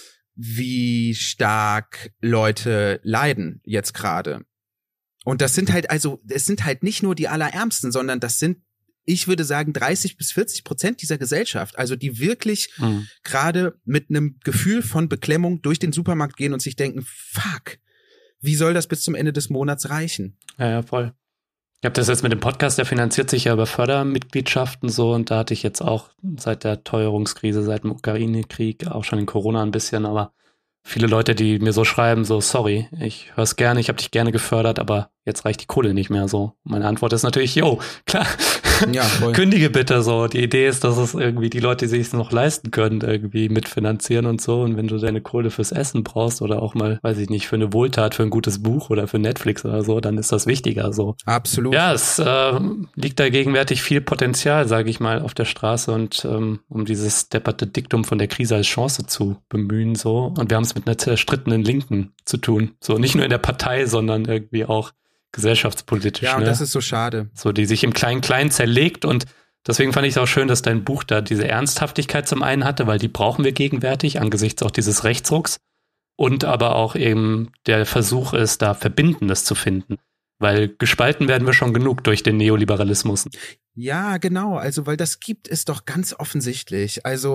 A: wie stark Leute leiden jetzt gerade. Und das sind halt also, es sind halt nicht nur die Allerärmsten, sondern das sind ich würde sagen, dreißig bis vierzig Prozent dieser Gesellschaft, also die wirklich mhm. gerade mit einem Gefühl von Beklemmung durch den Supermarkt gehen und sich denken, fuck, wie soll das bis zum Ende des Monats reichen?
B: Ja, ja, voll. Ich habe das jetzt mit dem Podcast, der finanziert sich ja über Fördermitgliedschaften so, und da hatte ich jetzt auch seit der Teuerungskrise, seit dem Ukraine-Krieg, auch schon in Corona ein bisschen, aber viele Leute, die mir so schreiben, so sorry, ich hör's gerne, ich habe dich gerne gefördert, aber jetzt reicht die Kohle nicht mehr so. Meine Antwort ist natürlich, yo, klar, ja, voll. Kündige bitte so. Die Idee ist, dass es irgendwie die Leute, die sich es noch leisten können, irgendwie mitfinanzieren und so. Und wenn du deine Kohle fürs Essen brauchst oder auch mal, weiß ich nicht, für eine Wohltat, für ein gutes Buch oder für Netflix oder so, dann ist das wichtiger so.
A: Absolut.
B: Ja, es äh, liegt da gegenwärtig viel Potenzial, sage ich mal, auf der Straße, und ähm, um dieses depperte Diktum von der Krise als Chance zu bemühen so. Und wir haben es mit einer zerstrittenen Linken zu tun. So, nicht nur in der Partei, sondern irgendwie auch gesellschaftspolitisch.
A: Ja, und
B: ne?
A: das ist so schade.
B: So, die sich im Klein-Klein zerlegt, und deswegen fand ich es auch schön, dass dein Buch da diese Ernsthaftigkeit zum einen hatte, weil die brauchen wir gegenwärtig angesichts auch dieses Rechtsrucks, und aber auch eben der Versuch ist, da Verbindendes zu finden, weil gespalten werden wir schon genug durch den Neoliberalismus.
A: Ja, genau, also weil das gibt es doch ganz offensichtlich, also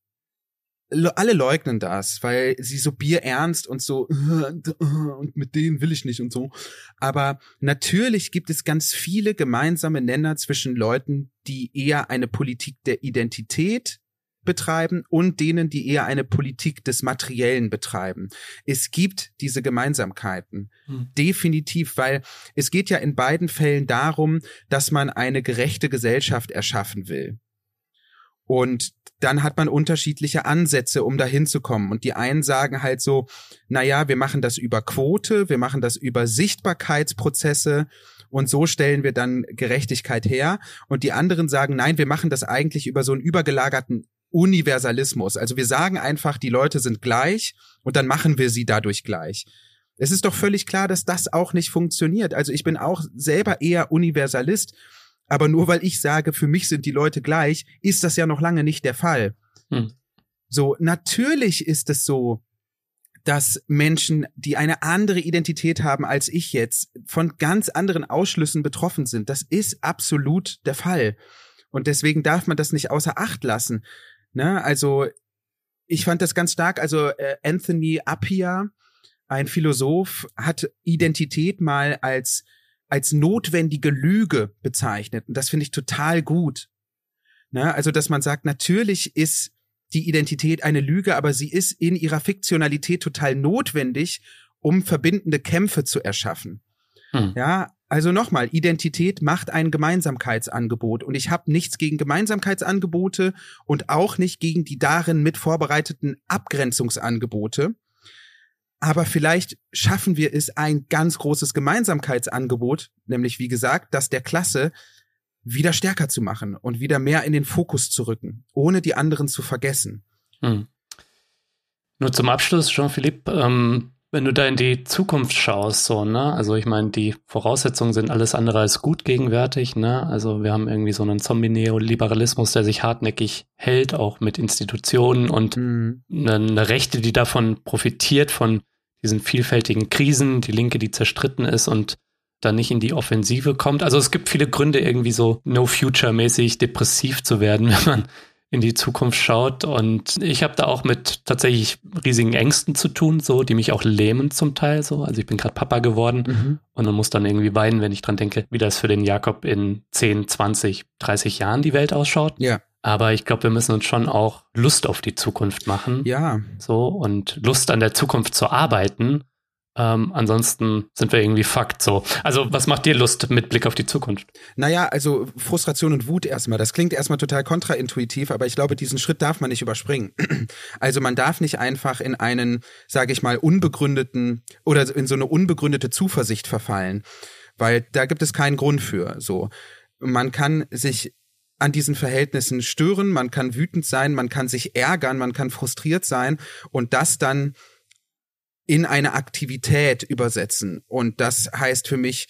A: alle leugnen das, weil sie so bierernst und so und mit denen will ich nicht und so. Aber natürlich gibt es ganz viele gemeinsame Nenner zwischen Leuten, die eher eine Politik der Identität betreiben und denen, die eher eine Politik des Materiellen betreiben. Es gibt diese Gemeinsamkeiten. Hm. Definitiv, weil es geht ja in beiden Fällen darum, dass man eine gerechte Gesellschaft erschaffen will. Und dann hat man unterschiedliche Ansätze, um dahin zu kommen. Und die einen sagen halt so, na ja, wir machen das über Quote, wir machen das über Sichtbarkeitsprozesse und so stellen wir dann Gerechtigkeit her. Und die anderen sagen, nein, wir machen das eigentlich über so einen übergelagerten Universalismus. Also wir sagen einfach, die Leute sind gleich und dann machen wir sie dadurch gleich. Es ist doch völlig klar, dass das auch nicht funktioniert. Also ich bin auch selber eher Universalist. Aber nur weil ich sage, für mich sind die Leute gleich, ist das ja noch lange nicht der Fall. Hm. So, natürlich ist es so, dass Menschen, die eine andere Identität haben als ich jetzt, von ganz anderen Ausschlüssen betroffen sind. Das ist absolut der Fall. Und deswegen darf man das nicht außer Acht lassen. Ne? Also, ich fand das ganz stark. Also, äh, Anthony Appiah, ein Philosoph, hat Identität mal als als notwendige Lüge bezeichnet. Und das finde ich total gut. Ne? Also, dass man sagt, natürlich ist die Identität eine Lüge, aber sie ist in ihrer Fiktionalität total notwendig, um verbindende Kämpfe zu erschaffen. Hm. Ja, also nochmal, Identität macht ein Gemeinsamkeitsangebot. Und ich habe nichts gegen Gemeinsamkeitsangebote und auch nicht gegen die darin mit vorbereiteten Abgrenzungsangebote. Aber vielleicht schaffen wir es, ein ganz großes Gemeinsamkeitsangebot, nämlich wie gesagt, das der Klasse wieder stärker zu machen und wieder mehr in den Fokus zu rücken, ohne die anderen zu vergessen.
B: Hm. Nur zum Abschluss, Jean-Philippe, ähm, wenn du da in die Zukunft schaust, so, ne, also ich meine, die Voraussetzungen sind alles andere als gut gegenwärtig, ne, also wir haben irgendwie so einen Zombie-Neoliberalismus, der sich hartnäckig hält, auch mit Institutionen und mhm. eine, eine Rechte, die davon profitiert, von diesen vielfältigen Krisen, die Linke, die zerstritten ist und dann nicht in die Offensive kommt. Also es gibt viele Gründe, irgendwie so No-Future-mäßig depressiv zu werden, wenn man in die Zukunft schaut. Und ich habe da auch mit tatsächlich riesigen Ängsten zu tun, so, die mich auch lähmen zum Teil so. Also ich bin gerade Papa geworden mhm. und man muss dann irgendwie weinen, wenn ich dran denke, wie das für den Jakob in zehn, zwanzig, dreißig Jahren die Welt ausschaut.
A: Ja.
B: Aber ich glaube, wir müssen uns schon auch Lust auf die Zukunft machen.
A: Ja.
B: So, und Lust an der Zukunft zu arbeiten. Ähm, ansonsten sind wir irgendwie fucked so. Also was macht dir Lust mit Blick auf die Zukunft?
A: Naja, also Frustration und Wut erstmal. Das klingt erstmal total kontraintuitiv, aber ich glaube, diesen Schritt darf man nicht überspringen. Also man darf nicht einfach in einen, sage ich mal, unbegründeten oder in so eine unbegründete Zuversicht verfallen, weil da gibt es keinen Grund für. So, man kann sich an diesen Verhältnissen stören, man kann wütend sein, man kann sich ärgern, man kann frustriert sein und das dann in eine Aktivität übersetzen. Und das heißt für mich,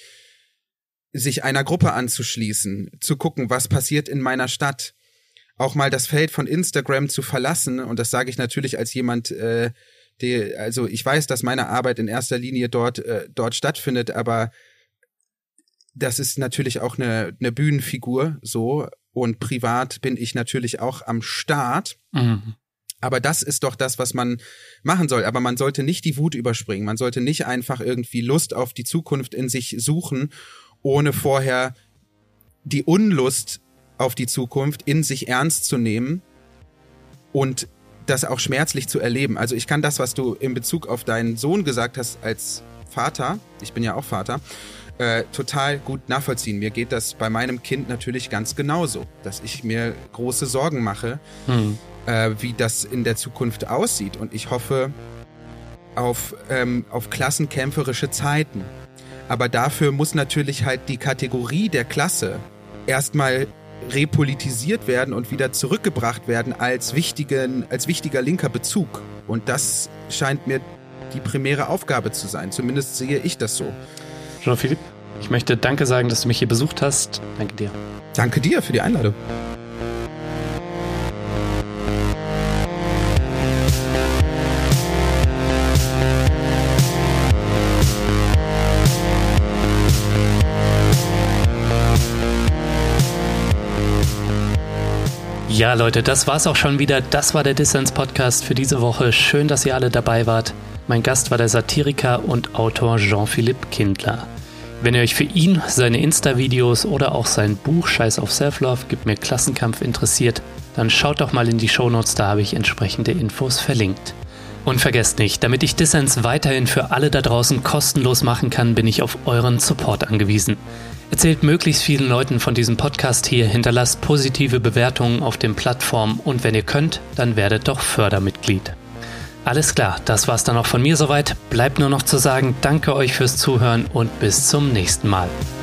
A: sich einer Gruppe anzuschließen, zu gucken, was passiert in meiner Stadt, auch mal das Feld von Instagram zu verlassen. Und das sage ich natürlich als jemand, äh, der, also ich weiß, dass meine Arbeit in erster Linie dort, äh, dort stattfindet, aber das ist natürlich auch eine, eine Bühnenfigur so und privat bin ich natürlich auch am Start. Mhm. Aber das ist doch das, was man machen soll. Aber man sollte nicht die Wut überspringen. Man sollte nicht einfach irgendwie Lust auf die Zukunft in sich suchen, ohne vorher die Unlust auf die Zukunft in sich ernst zu nehmen und das auch schmerzlich zu erleben. Also ich kann das, was du in Bezug auf deinen Sohn gesagt hast als Vater, ich bin ja auch Vater, äh, total gut nachvollziehen. Mir geht das bei meinem Kind natürlich ganz genauso, dass ich mir große Sorgen mache, hm. äh, wie das in der Zukunft aussieht. Und ich hoffe auf, ähm, auf klassenkämpferische Zeiten. Aber dafür muss natürlich halt die Kategorie der Klasse erstmal repolitisiert werden und wieder zurückgebracht werden als wichtigen, als wichtiger linker Bezug. Und das scheint mir die primäre Aufgabe zu sein. Zumindest sehe ich das so.
B: Jean-Philippe, ich möchte Danke sagen, dass du mich hier besucht hast. Danke dir.
A: Danke dir für die Einladung.
B: Ja, Leute, das war's auch schon wieder. Das war der Dissens-Podcast für diese Woche. Schön, dass ihr alle dabei wart. Mein Gast war der Satiriker und Autor Jean-Philippe Kindler. Wenn ihr euch für ihn, seine Insta-Videos oder auch sein Buch Scheiß auf Self-Love, Gib mir Klassenkampf interessiert, dann schaut doch mal in die Shownotes, da habe ich entsprechende Infos verlinkt. Und vergesst nicht, damit ich Dissens weiterhin für alle da draußen kostenlos machen kann, bin ich auf euren Support angewiesen. Erzählt möglichst vielen Leuten von diesem Podcast hier, hinterlasst positive Bewertungen auf den Plattformen und wenn ihr könnt, dann werdet doch Fördermitglied. Alles klar, das war's dann auch von mir soweit. Bleibt nur noch zu sagen, danke euch fürs Zuhören und bis zum nächsten Mal.